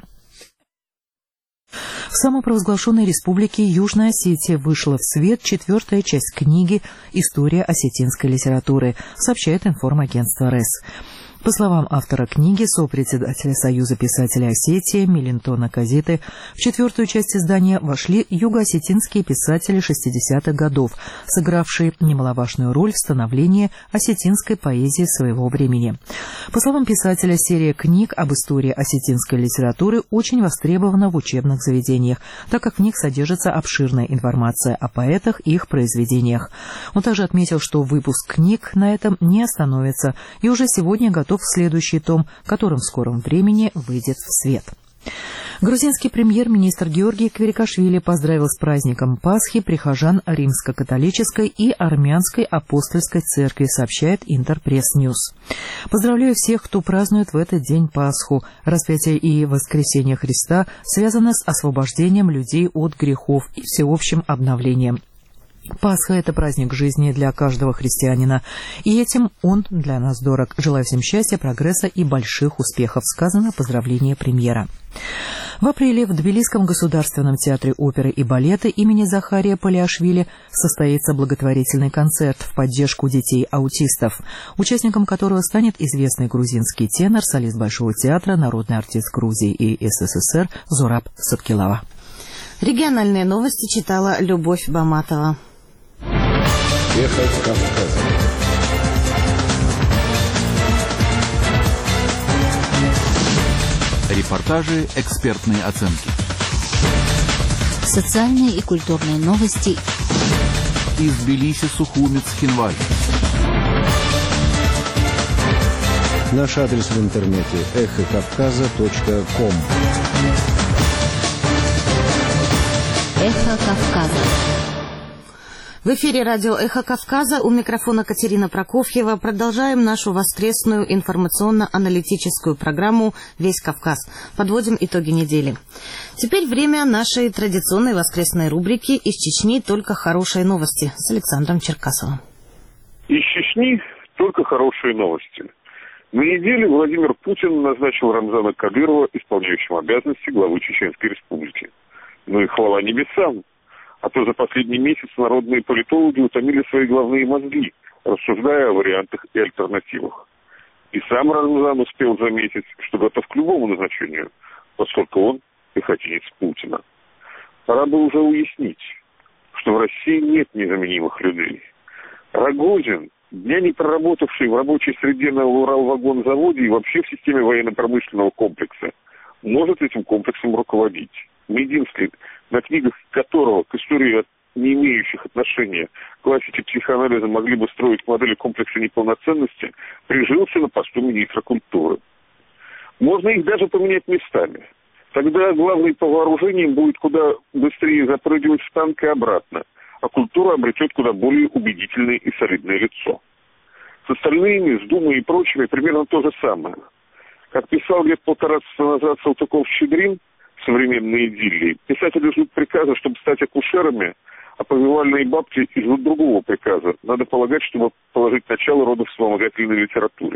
В самопровозглашенной республике Южная Осетия вышла в свет четвертая часть книги «История осетинской литературы», сообщает информагентство РЭС. По словам автора книги, сопредседателя Союза писателей Осетии Мелинтона Казиты, в четвертую часть издания вошли юго-осетинские писатели шестидесятых годов, сыгравшие немаловажную роль в становлении осетинской поэзии своего времени. По словам писателя, серия книг об истории осетинской литературы очень востребована в учебных заведениях, так как в них содержится обширная информация о поэтах и их произведениях. Он также отметил, что выпуск книг на этом не остановится и уже сегодня готов в следующий том, которым в скором времени выйдет в свет. Грузинский премьер-министр Георгий Кверикашвили поздравил с праздником Пасхи прихожан Римско-католической и Армянской апостольской церкви, сообщает Интерпресс-Ньюс. «Поздравляю всех, кто празднует в этот день Пасху. Распятие и воскресение Христа связано с освобождением людей от грехов и всеобщим обновлением. Пасха – это праздник жизни для каждого христианина, и этим он для нас дорог. Желаю всем счастья, прогресса и больших успехов», сказано в поздравлении премьера. В апреле в Тбилисском государственном театре оперы и балета имени Захария Палиашвили состоится благотворительный концерт в поддержку детей-аутистов, участником которого станет известный грузинский тенор, солист Большого театра, народный артист Грузии и СССР Зураб Сапкилава. Региональные новости читала Любовь Баматова. Эхо Кавказа. Репортажи, экспертные оценки. Социальные и культурные новости. Из Тбилиси, Сухуми, Цхинваль. Наш адрес в интернете эхо кавказа точка ком. Эхо Кавказа. В эфире радио «Эхо Кавказа», у микрофона Катерина Прокофьева. Продолжаем нашу воскресную информационно-аналитическую программу «Весь Кавказ». Подводим итоги недели. Теперь время нашей традиционной воскресной рубрики «Из Чечни только хорошие новости» с Александром Черкасовым. Из Чечни только хорошие новости. На неделе Владимир Путин назначил Рамзана Кадырова исполняющим обязанности главы Чеченской Республики. Ну и хвала небесам. А то за последний месяц народные политологи утомили свои головные мозги, рассуждая о вариантах и альтернативах. И сам Рамзан успел заметить, что готов к любому назначению, поскольку он пехотинец Путина. Пора бы уже уяснить, что в России нет незаменимых людей. Рогозин, дня не проработавший в рабочей среде на Уралвагонзаводе и вообще в системе военно-промышленного комплекса, может этим комплексом руководить. Мединский, на книгах которого к истории не имеющих отношения классики психоанализа могли бы строить модели комплекса неполноценности, прижился на посту министра культуры. Можно их даже поменять местами. Тогда главный по вооружениям будет куда быстрее запрыгивать в танк и обратно, а культура обретет куда более убедительное и солидное лицо. С остальными, с Думой и прочими примерно то же самое. Как писал лет полтора назад Салтыков-Щедрин в современной идиллии, писатели ждут приказа, чтобы стать акушерами, а повивальные бабки ждут другого приказа. Надо полагать, чтобы положить начало роду вспомогательной литературе.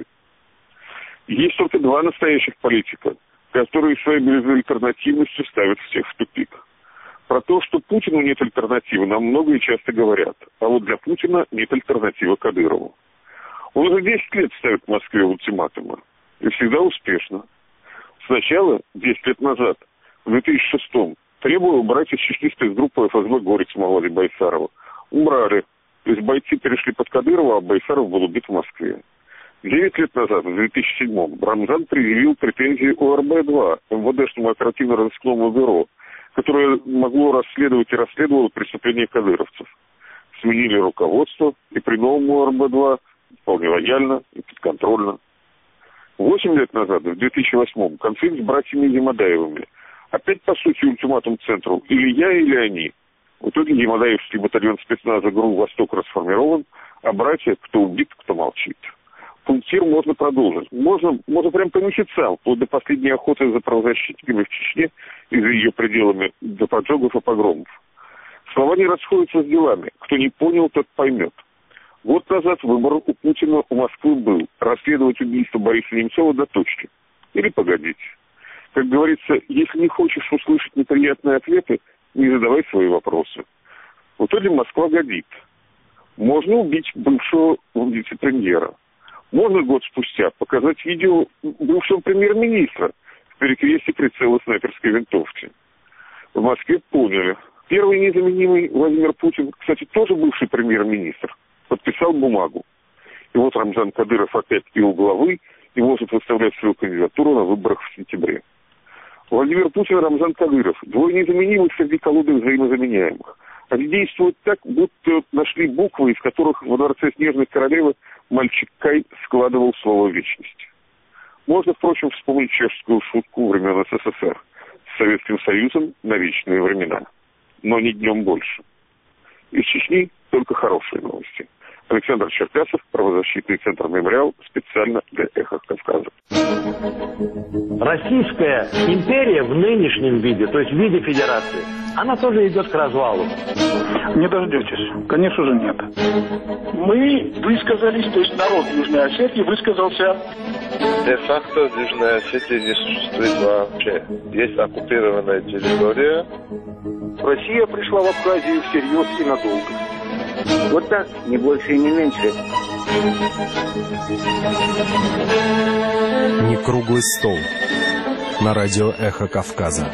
Есть только два настоящих политика, которые своей безальтернативностью ставят всех в тупик. Про то, что Путину нет альтернативы, нам много и часто говорят. А вот для Путина нет альтернативы Кадырову. Он уже десять лет ставит в Москве ультиматумы. И всегда успешно. Сначала, десять лет назад, в две тысячи шестом, требовал убрать из Чечни спецгруппу эф эс бэ «Горец» Мавлади Байсарова. Убрали. То есть бойцы перешли под Кадырова, а Байсаров был убит в Москве. Девять лет назад, в две тысячи седьмом, Рамзан предъявил претензии о эр бэ два, эм вэ дэшному оперативно-розыскному бюро, которое могло расследовать и расследовало преступления кадыровцев. Сменили руководство, и при новом эр бэ два вполне лояльно и подконтрольно. Восемь лет назад, в две тысячи восьмом, конфликт с братьями Ямадаевыми. Опять, по сути, ультиматум центру. Или я, или они. В итоге Ямадаевский батальон спецназа ГРУ «Восток» расформирован, а братья, кто убит, кто молчит. Пунктир можно продолжить. Можно, можно прям по месяцам, вплоть до последней охоты за правозащитниками в Чечне и за ее пределами, до поджогов и погромов. Слова не расходятся с делами. Кто не понял, тот поймет. Год назад выбор у Путина у Москвы был расследовать убийство Бориса Немцова до точки. Или погодить. Как говорится, если не хочешь услышать неприятные ответы, не задавай свои вопросы. В итоге Москва годит. Можно убить бывшего вице-премьера. Можно год спустя показать видео бывшего премьер-министра в перекрестье прицела снайперской винтовки. В Москве поняли. Первый незаменимый Владимир Путин, кстати, тоже бывший премьер-министр, подписал бумагу. И вот Рамзан Кадыров опять и у главы, и может выставлять свою кандидатуру на выборах в сентябре. Владимир Путин и Рамзан Кадыров. Двое незаменимых среди колоды взаимозаменяемых. Они действуют так, будто нашли буквы, из которых во дворце Снежной Королевы мальчик Кай складывал слово «вечность». Можно, впрочем, вспомнить чешскую шутку времен эс эс эс эр с Советским Союзом на вечные времена. Но не днем больше. Из Чечни только хорошие новости. Александр Черкасов, правозащитный центр «Мемориал», специально для «Эхо Кавказа». Российская империя в нынешнем виде, то есть в виде федерации, она тоже идет к развалу. Не дождетесь. Конечно же нет. Мы высказались, то есть народ Южной Осетии высказался. Де-факто в Южной Осетии не существует вообще. Есть оккупированная территория. Россия пришла в Абхазию всерьез и надолго. Вот так, не больше и не меньше. Не круглый стол. На радио «Эхо Кавказа».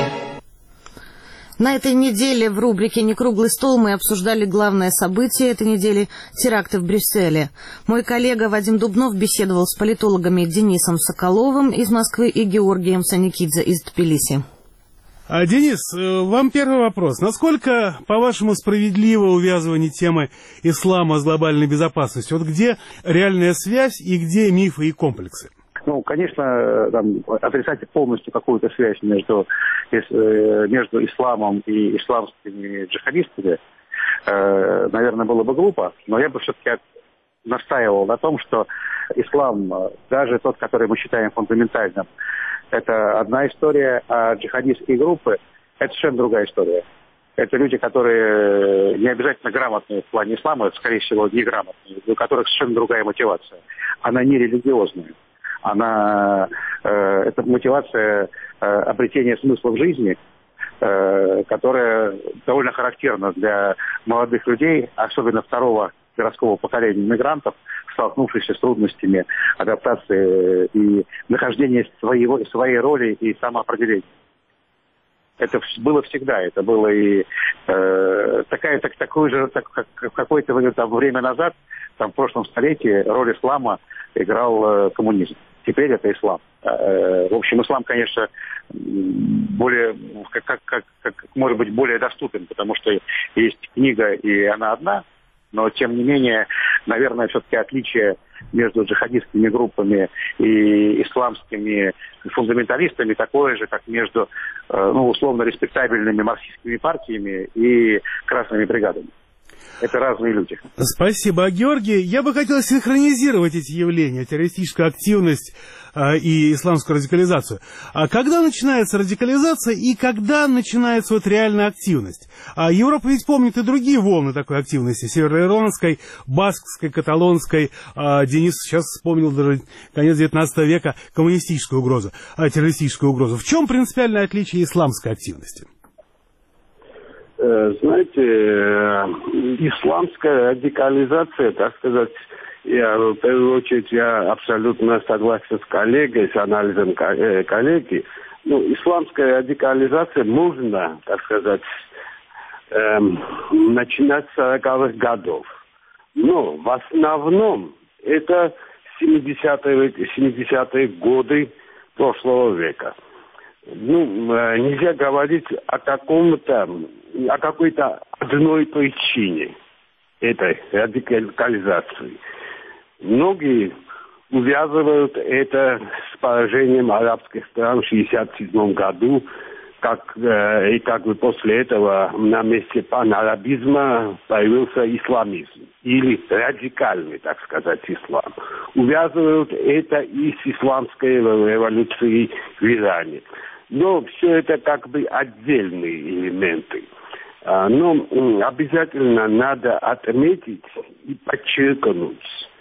На этой неделе в рубрике «Не круглый стол» мы обсуждали главное событие этой недели – теракты в Брюсселе. Мой коллега Вадим Дубнов беседовал с политологами Денисом Соколовым из Москвы и Георгием Саникидзе из Тбилиси. А, Денис, вам первый вопрос. Насколько, по-вашему, справедливо увязывание темы ислама с глобальной безопасностью? Вот где реальная связь и где мифы и комплексы? Ну, конечно, там, отрицать полностью какую-то связь между, между исламом и исламскими джихадистами, э, наверное, было бы глупо. Но я бы все-таки настаивал на том, что ислам, даже тот, который мы считаем фундаментальным, это одна история, а джихадистские группы – это совершенно другая история. Это люди, которые не обязательно грамотные в плане ислама, скорее всего, неграмотные, у которых совершенно другая мотивация. Она не религиозная. Она, э, это мотивация э, обретения смысла в жизни, э, которая довольно характерна для молодых людей, особенно второго городского поколения мигрантов, столкнувшихся с трудностями адаптации и нахождения своего, своей роли и самоопределения. Это было всегда. Это было и э, такая, так, такое же, так, как какое-то там, время назад, там, в прошлом столетии, роль ислама играл э, коммунизм. Теперь это ислам. Э, в общем, ислам, конечно, более, как, как, как, как, может быть, более доступен, потому что есть книга, и она одна, но, тем не менее, наверное, все-таки отличие между джихадистскими группами и исламскими фундаменталистами такое же, как между, ну, условно, респектабельными марксистскими партиями и красными бригадами. Это разные люди. Спасибо, Георгий. Я бы хотел синхронизировать эти явления, террористическую активность э, и исламскую радикализацию. А когда начинается радикализация и когда начинается вот реальная активность? А Европа ведь помнит и другие волны такой активности. Североирландской, баскской, каталонской. А Денис сейчас вспомнил даже конец девятнадцатого века коммунистическую угрозу, а, террористическую угрозу. В чем принципиальное отличие исламской активности? Знаете, исламская радикализация, так сказать, я, в первую очередь, я абсолютно согласен с коллегой, с анализом коллеги. Ну, исламская радикализация можно, так сказать, эм, начинать с сороковых годов. Но в основном это семидесятые, семидесятые годы прошлого века. Ну, нельзя говорить о каком-то, о какой-то одной причине этой радикализации. Многие увязывают это с поражением арабских стран в шестьдесят седьмом году, как, и как бы после этого на месте панарабизма появился исламизм, или радикальный, так сказать, ислам. Увязывают это и с исламской революцией в Иране. Но все это как бы отдельные элементы. Но обязательно надо отметить и подчеркнуть,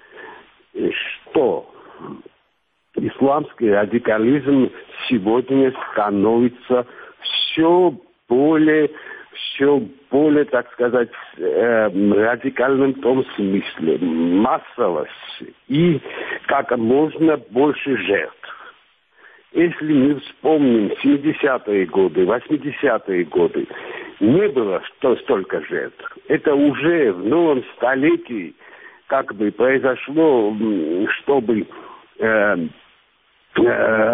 что исламский радикализм сегодня становится все более, все более, так сказать, радикальным в том смысле, массовость и как можно больше жертв. Если мы вспомним семидесятые годы, восьмидесятые годы, не было что, столько жертв. Это уже в новом столетии как бы произошло, чтобы э, э,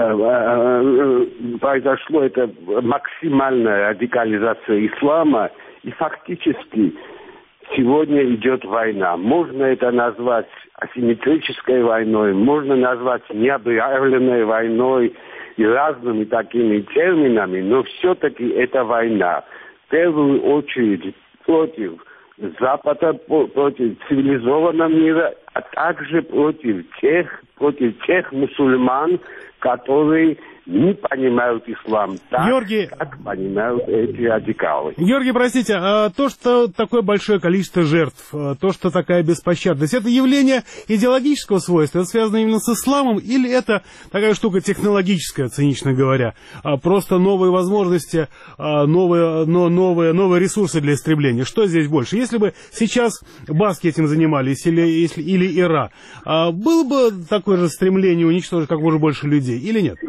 э, произошло это максимальная радикализация ислама, и фактически сегодня идет война. Можно это назвать асимметрической войной, можно назвать необъявленной войной и разными такими терминами, но все-таки это война. В первую очередь против Запада, против цивилизованного мира, а также против тех, против тех мусульман, которые не понимают ислам так, Георгий, как понимают эти радикалы. Георгий, простите, а то, что такое большое количество жертв, то, что такая беспощадность, это явление идеологического свойства, это связано именно с исламом, или это такая штука технологическая, цинично говоря, просто новые возможности, новые, но, новые, новые ресурсы для истребления? Что здесь больше? Если бы сейчас баски этим занимались, или, если, или Ира, было бы такое же стремление уничтожить как можно больше людей, или нет?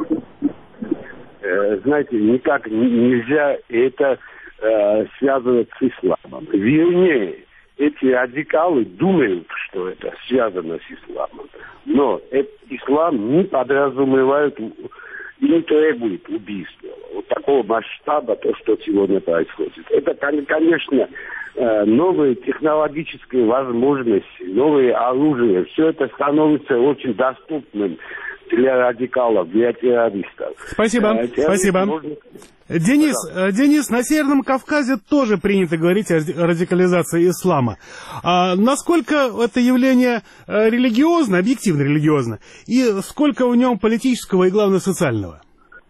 Знаете, никак нельзя это э, связывать с исламом. Вернее, эти радикалы думают, что это связано с исламом. Но этот ислам не подразумевает и не требует убийства. Вот такого масштаба, то, что сегодня происходит. Это, конечно, новые технологические возможности, новые оружия. Все это становится очень доступным для радикалов, для террористов. Спасибо, э, спасибо. Можно... Денис, да. Денис, на Северном Кавказе тоже принято говорить о радикализации ислама. А насколько это явление религиозно, объективно религиозно, и сколько в нем политического и, главное, социального?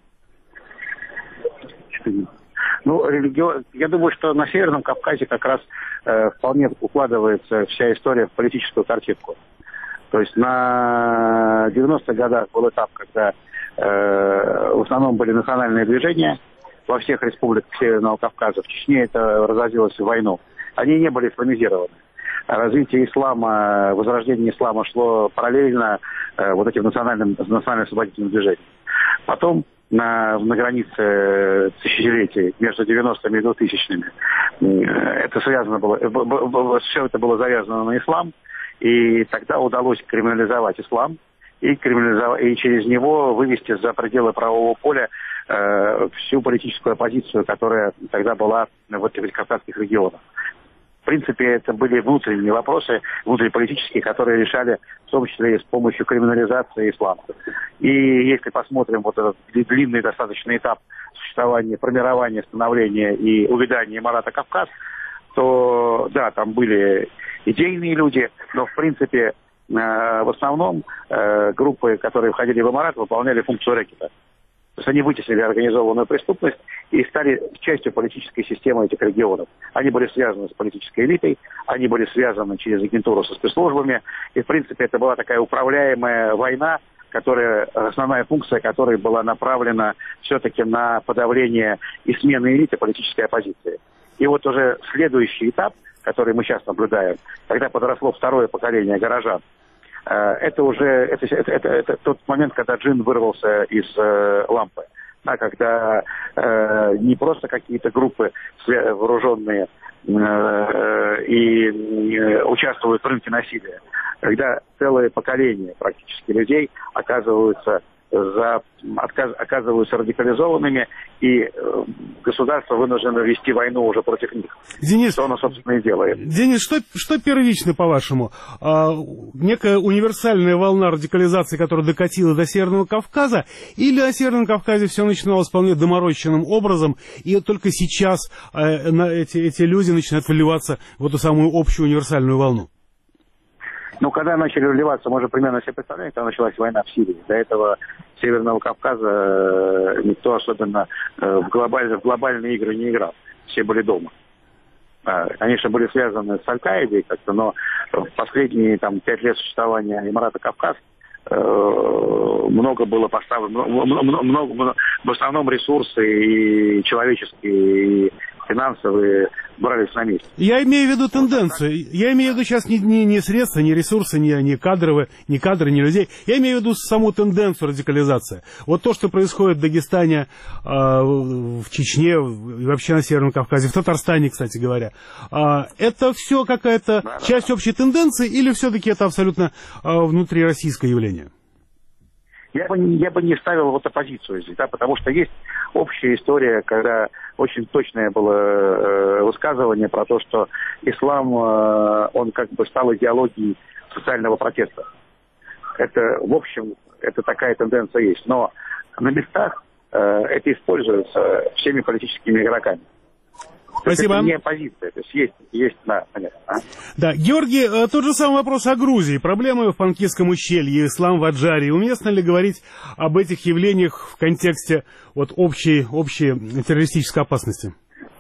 Ну, религиоз... я думаю, что на Северном Кавказе как раз э, вполне укладывается вся история в политическую картинку. То есть на девяностых годах был этап, когда э, в основном были национальные движения во всех республиках Северного Кавказа. В Чечне это разразилось в войну. Они не были исламизированы. Развитие ислама, возрождение ислама шло параллельно э, вот этим национальным, национально-освободительным движениям. Потом на, на границе тысячелетий между девяностыми и двухтысячными. Это связано было, все это было завязано на ислам, и тогда удалось криминализовать ислам и, криминализовать, и через него вывести за пределы правового поля э, всю политическую оппозицию, которая тогда была в этих кавказских регионах. В принципе, это были внутренние вопросы, внутриполитические, которые решали в том числе и с помощью криминализации ислама. И если посмотрим вот этот длинный достаточно этап существования, формирования, становления и увядания Марата Кавказ, то да, там были идейные люди, но в принципе э, в основном э, группы, которые входили в Марат, выполняли функцию рэкета. То есть они вытеснили организованную преступность и стали частью политической системы этих регионов. Они были связаны с политической элитой, они были связаны через агентуру со спецслужбами. И, в принципе, это была такая управляемая война, которая, основная функция которой была направлена все-таки на подавление и смену элиты политической оппозиции. И вот уже следующий этап, который мы сейчас наблюдаем, когда подросло второе поколение горожан, это уже это, это, это, это тот момент, когда джин вырвался из э, лампы. Да, когда э, не просто какие-то группы вооруженные э, и э, участвуют в рынке насилия, когда целое поколение практически людей оказываются, за, отказ, оказываются радикализованными, и э, государство вынуждено вести войну уже против них. Денис, что оно, собственно, и делает. Денис, что, что первично, по-вашему? А, некая универсальная волна радикализации, которая докатила до Северного Кавказа, или на Северном Кавказе все начиналось вполне доморощенным образом, и только сейчас э, на эти, эти люди начинают вливаться в эту самую общую универсальную волну? Ну, когда начали вливаться, мы уже примерно себе представляем, когда началась война в Сирии. До этого Северного Кавказа никто особенно в глобальные, в глобальные игры не играл. Все были дома. Конечно, были связаны с Аль-Каидой как-то, но в последние там, пять лет существования Эмирата Кавказ много было поставлено, много, много, в основном ресурсы и человеческие, и финансовые брались на месте. Я имею в виду тенденцию. Я имею в виду сейчас не, не, не средства, не ресурсы, не, не кадровые, не кадры, не людей. Я имею в виду саму тенденцию радикализации. Вот то, что происходит в Дагестане, э, в Чечне, и вообще на Северном Кавказе, в Татарстане, кстати говоря. Э, это все какая-то да, часть да. общей тенденции, или все-таки это абсолютно э, внутрироссийское явление? Я бы, я бы не ставил вот оппозицию здесь, да, потому что есть общая история, когда очень точное было э, высказывание про то, что ислам, э, он как бы стал идеологией социального протеста. Это, в общем, это такая тенденция есть. Но на местах э, это используется всеми политическими игроками. Спасибо. Это не оппозиция, то есть есть, есть, да, понятно. А? Да, Георгий, тот же самый вопрос о Грузии. Проблемы в Панкисском ущелье, ислам в Аджарии. Уместно ли говорить об этих явлениях в контексте вот, общей, общей террористической опасности?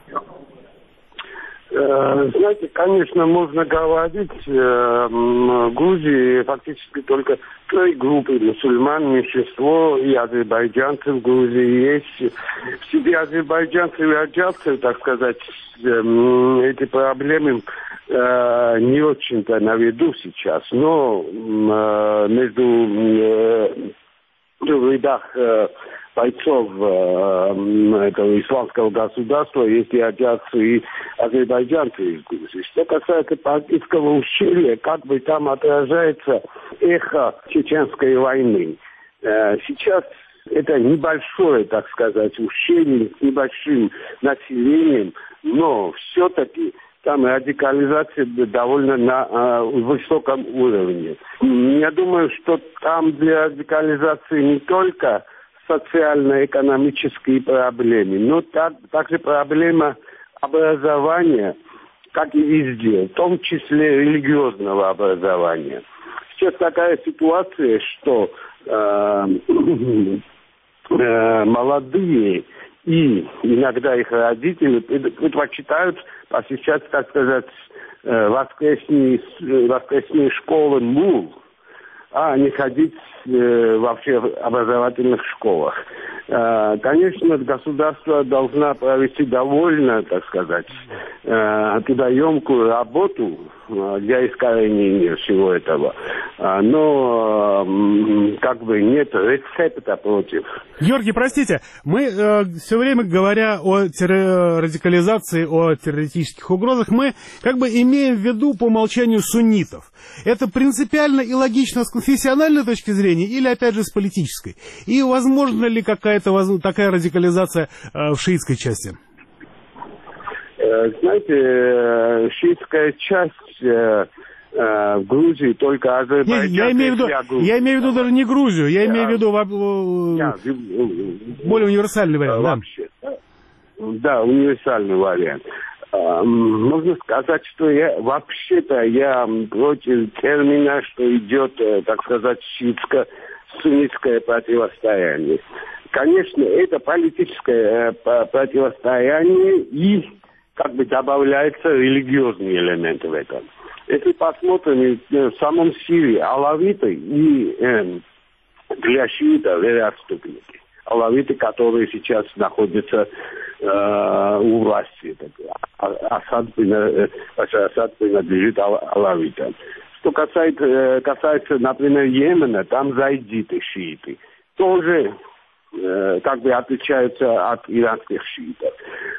Знаете, конечно, можно говорить, э, в Грузии фактически только три группы мусульман, меньшинство и азербайджанцы в Грузии есть. Среди азербайджанцев и аджарцев, так сказать, э, эти проблемы э, не очень-то на виду сейчас, но э, между э, в рядах э, бойцов э, этого исламского государства есть и аджарцы, и азербайджанцы из Грузии. Что касается Панкисского ущелья, как бы там отражается эхо чеченской войны. Э, сейчас это небольшое, так сказать, ущелье с небольшим населением, но все-таки там радикализация довольно на э, высоком уровне. Я думаю, что там для радикализации не только социально-экономические проблемы, но так, также проблема образования, как и везде, в том числе религиозного образования. Сейчас такая ситуация, что э, э, молодые и иногда их родители предпочитают посещать, так сказать, воскресные, воскресные школы МУЛ, а не ходить э, вообще в образовательных школах. Э, конечно, государство должно провести довольно, так сказать, э, трудоемкую работу э, для искоренения всего этого. Но как бы нет рецепта против. Георгий, простите, мы э, все время, говоря о терро- радикализации, о террористических угрозах, мы как бы имеем в виду по умолчанию суннитов. Это принципиально и логично с конфессиональной точки зрения или, опять же, с политической? И возможно ли какая-то воз... такая радикализация э, в шиитской части? Знаете, шиитская часть... в Грузии только Азербайджан. Нет, я, имею в виду, я имею в виду даже не Грузию, я yeah. имею в виду yeah. более универсальный вариант. Вообще, да. да, универсальный вариант. Можно сказать, что я вообще-то я против термина, что идет, так сказать, шиитско-суннитское противостояние. Конечно, это политическое противостояние и как бы добавляется религиозный элемент в этом. Если посмотрим в самом Сирии, алавиты и э, для шиитов это отступники. Алавиты, которые сейчас находятся э, у власти. Асад, Асад принадлежит алавитам. Что касается, касается, например, Йемена, там зайдиты шииты. Тоже как бы отличаются от иранских шиитов.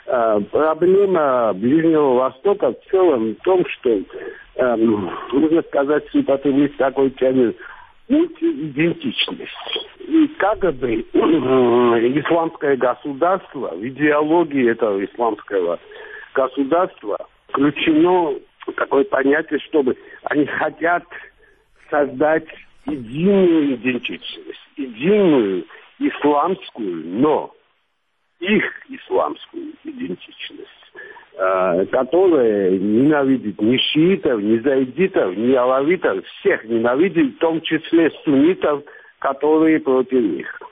Проблема Ближнего Востока в целом в том, что, можно сказать, употребить такой термин мультиидентичность. И как бы исламское государство, в идеологии этого исламского государства включено такое понятие, чтобы они хотят создать единую идентичность, единую исламскую, но их исламскую идентичность, э, которая ненавидит ни шиитов, ни зайдитов, ни алавитов, всех ненавидит, в том числе суннитов, которые против них.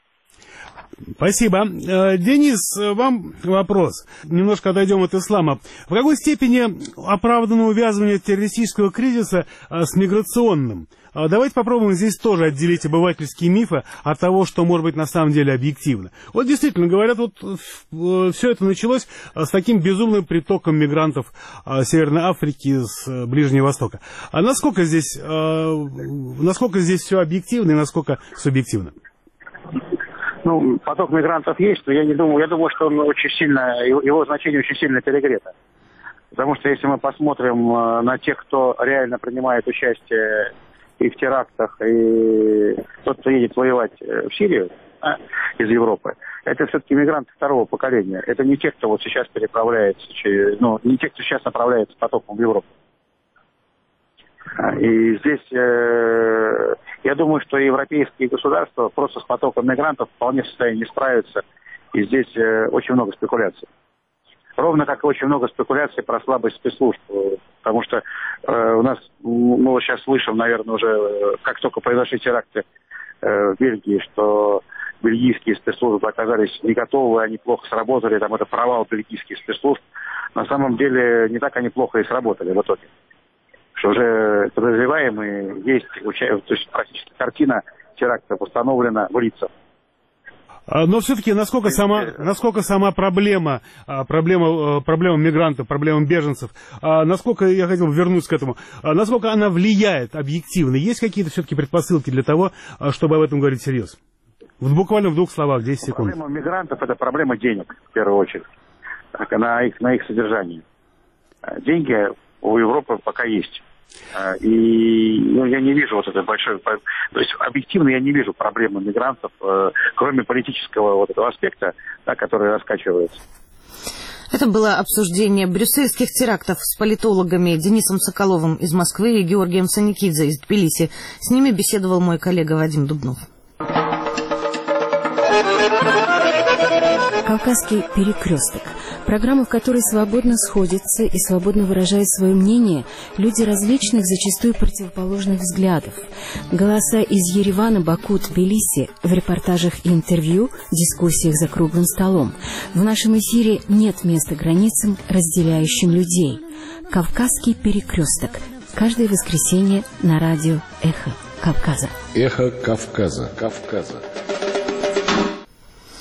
Спасибо. Денис, вам вопрос. Немножко отойдем от ислама. В какой степени оправдано увязывание террористического кризиса с миграционным? Давайте попробуем здесь тоже отделить обывательские мифы от того, что может быть на самом деле объективно. Вот действительно, говорят, вот все это началось с таким безумным притоком мигрантов Северной Африки, с Ближнего Востока. А насколько здесь, насколько здесь все объективно и насколько субъективно? Ну, поток мигрантов есть, но я не думаю, я думаю, что он очень сильно, его значение очень сильно перегрето. Потому что если мы посмотрим на тех, кто реально принимает участие и в терактах, и тот, кто едет воевать в Сирию, а, из Европы, это все-таки мигранты второго поколения. Это не те, кто вот сейчас переправляется, ну, не те, кто сейчас направляется потоком в Европу. И здесь, э, я думаю, что европейские государства просто с потоком мигрантов вполне в состоянии справиться. И здесь э, очень много спекуляций. Ровно как и очень много спекуляций про слабость спецслужб. Потому что э, у нас, мы вот сейчас слышим, наверное, уже, как только произошли теракты э, в Бельгии, что бельгийские спецслужбы оказались не готовы, они плохо сработали, там это провал бельгийских спецслужб. На самом деле не так они плохо и сработали в итоге. Что уже подозреваемые есть, то есть практически картина теракта установлена в лицах. Но все-таки насколько сама, насколько сама проблема, проблема, проблема мигрантов, проблема беженцев, насколько, я хотел вернуться к этому, насколько она влияет объективно? Есть какие-то все-таки предпосылки для того, чтобы об этом говорить всерьез? Буквально в двух словах, десять секунд. Проблема мигрантов – это проблема денег, в первую очередь, на их, на их содержание. Деньги у Европы пока есть. И ну, я не вижу вот этой большой... То есть объективно я не вижу проблемы мигрантов, кроме политического вот этого аспекта, да, который раскачивается. Это было обсуждение брюссельских терактов с политологами Денисом Соколовым из Москвы и Георгием Саникидзе из Тбилиси. С ними беседовал мой коллега Вадим Дубнов. «Кавказский перекресток». Программа, в которой свободно сходятся и свободно выражают свое мнение люди различных, зачастую противоположных взглядов. Голоса из Еревана, Баку, Тбилиси в репортажах и интервью, дискуссиях за круглым столом. В нашем эфире нет места границам, разделяющим людей. «Кавказский перекресток». Каждое воскресенье на радио «Эхо Кавказа». «Эхо Кавказа». Кавказа.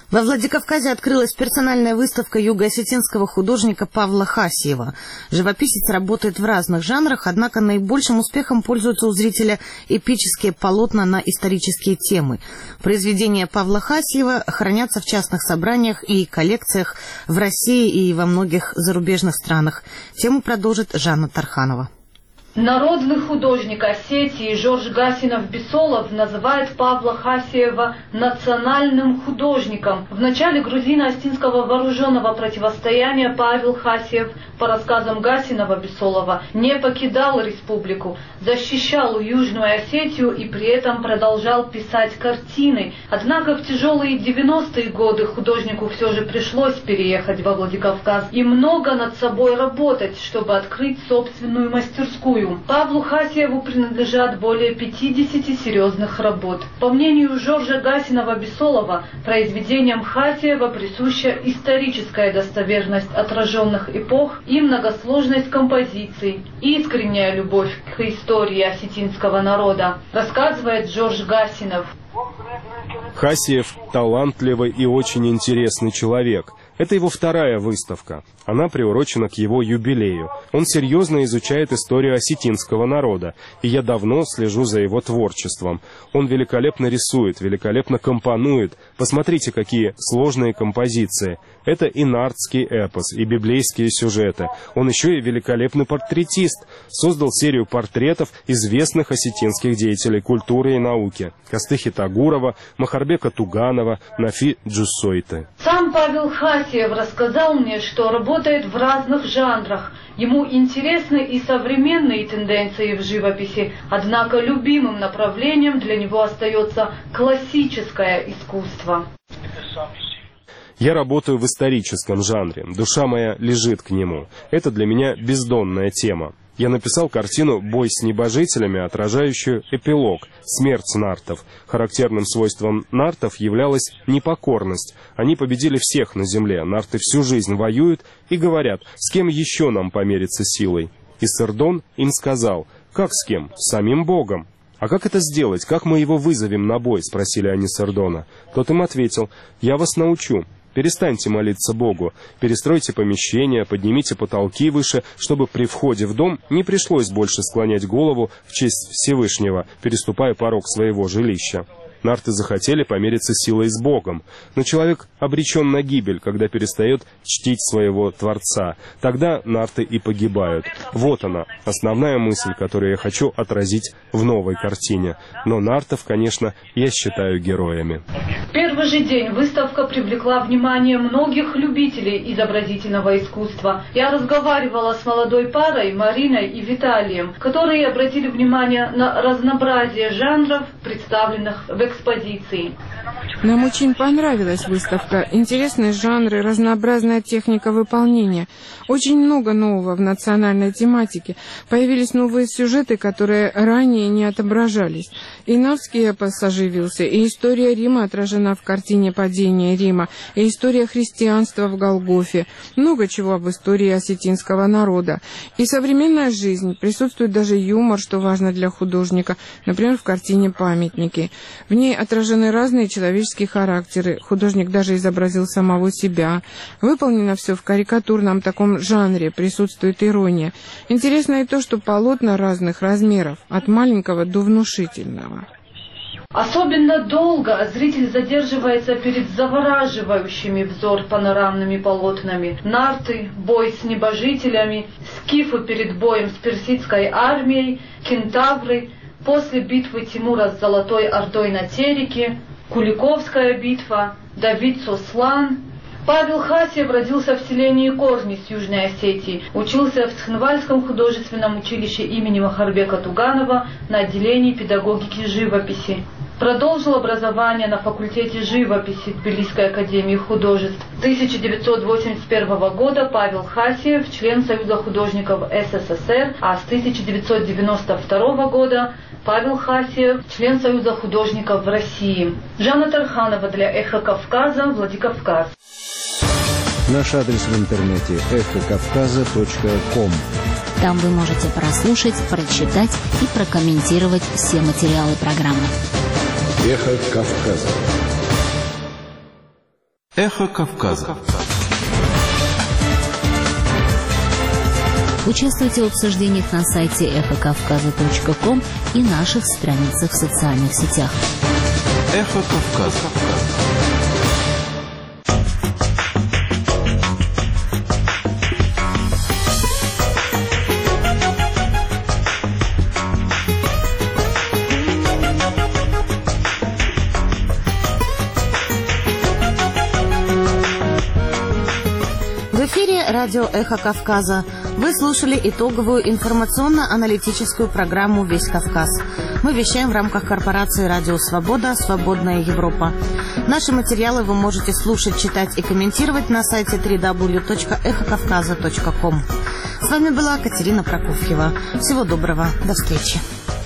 Во Владикавказе открылась персональная выставка юго-осетинского художника Павла Хасиева. Живописец работает в разных жанрах, однако наибольшим успехом пользуются у зрителя эпические полотна на исторические темы. Произведения Павла Хасиева хранятся в частных собраниях и коллекциях в России и во многих зарубежных странах. Тему продолжит Жанна Тарханова. Народный художник Осетии Жорж Гасинов-Бесолов называет Павла Хасиева национальным художником. В начале грузино-осетинского вооруженного противостояния Павел Хасиев, по рассказам Гасинова-Бесолова, не покидал республику, защищал Южную Осетию и при этом продолжал писать картины. Однако в тяжелые девяностые годы художнику все же пришлось переехать во Владикавказ и много над собой работать, чтобы открыть собственную мастерскую. Павлу Хасиеву принадлежат более пятидесяти серьезных работ. По мнению Жоржа Гасинова-Бесолова, произведениям Хасиева присуща историческая достоверность отраженных эпох и многосложность композиций, искренняя любовь к истории осетинского народа, рассказывает Жорж Гасинов. Хасиев – талантливый и очень интересный человек. Это его вторая выставка. Она приурочена к его юбилею. Он серьезно изучает историю осетинского народа, и я давно слежу за его творчеством. Он великолепно рисует, великолепно компонует. Посмотрите, какие сложные композиции. Это и нардский эпос, и библейские сюжеты. Он еще и великолепный портретист. Создал серию портретов известных осетинских деятелей культуры и науки. Кастыхи Тагурова, Махарбека Туганова, Нафи Джусойты. Сам Павел Хасиев рассказал мне, что работает в разных жанрах. Ему интересны и современные тенденции в живописи, однако любимым направлением для него остается классическое искусство. Я работаю в историческом жанре, душа моя лежит к нему. Это для меня бездонная тема. Я написал картину «Бой с небожителями», отражающую эпилог «Смерть нартов». Характерным свойством нартов являлась непокорность. Они победили всех на земле. Нарты всю жизнь воюют и говорят, с кем еще нам помериться силой. И Сырдон им сказал, как с кем? С самим Богом. «А как это сделать? Как мы его вызовем на бой?» — спросили они Сырдона. Тот им ответил, «Я вас научу. Перестаньте молиться Богу, перестройте помещения, поднимите потолки выше, чтобы при входе в дом не пришлось больше склонять голову в честь Всевышнего, переступая порог своего жилища». Нарты захотели помериться силой с Богом, но человек обречен на гибель, когда перестает чтить своего Творца. Тогда нарты и погибают. Вот она, основная мысль, которую я хочу отразить в новой картине. Но нартов, конечно, я считаю героями. В первый же день выставка привлекла внимание многих любителей изобразительного искусства. Я разговаривала с молодой парой Мариной и Виталием, которые обратили внимание на разнообразие жанров, представленных в экспозиции. Нам очень понравилась выставка. Интересные жанры, разнообразная техника выполнения. Очень много нового в национальной тематике. Появились новые сюжеты, которые ранее не отображались. И нардский эпос оживился, и история Рима отражена в картине «Падение Рима», и история христианства в Голгофе. Много чего об истории осетинского народа. И современная жизнь. Присутствует даже юмор, что важно для художника. Например, в картине «Памятники». В ней отражены разные человеческие характеры. Художник даже изобразил самого себя. Выполнено все в карикатурном таком жанре, присутствует ирония. Интересно и то, что полотна разных размеров, от маленького до внушительного. Особенно долго зритель задерживается перед завораживающими взор панорамными полотнами. Нарты, бой с небожителями, скифы перед боем с персидской армией, кентавры, после битвы Тимура с Золотой Ордой на Тереке, Куликовская битва, Давид Сослан. Павел Хасиев родился в селении Корни с Южной Осетии, учился в Цхинвальском художественном училище имени Махарбека Туганова на отделении педагогики живописи. Продолжил образование на факультете живописи Тбилисской академии художеств. С тысяча девятьсот восемьдесят первого года Павел Хасиев член Союза художников СССР, а с тысяча девятьсот девяносто второго года Павел Хасиев член Союза художников в России. Жанна Тарханова для «Эхо Кавказа», Владикавказ. Наш адрес в интернете эхо кавказа точка ком. Там вы можете прослушать, прочитать и прокомментировать все материалы программы. Эхо Кавказа. Эхо Кавказа. Участвуйте в обсуждениях на сайте эхо кавказа точка ком и наших страницах в социальных сетях. Эхо Кавказа. В эфире радио «Эхо Кавказа». Вы слушали итоговую информационно-аналитическую программу «Весь Кавказ». Мы вещаем в рамках корпорации «Радио Свобода. Свободная Европа». Наши материалы вы можете слушать, читать и комментировать на сайте дабл ю дабл ю дабл ю точка эхо кавказа точка ком. С вами была Катерина Прокофьева. Всего доброго. До встречи.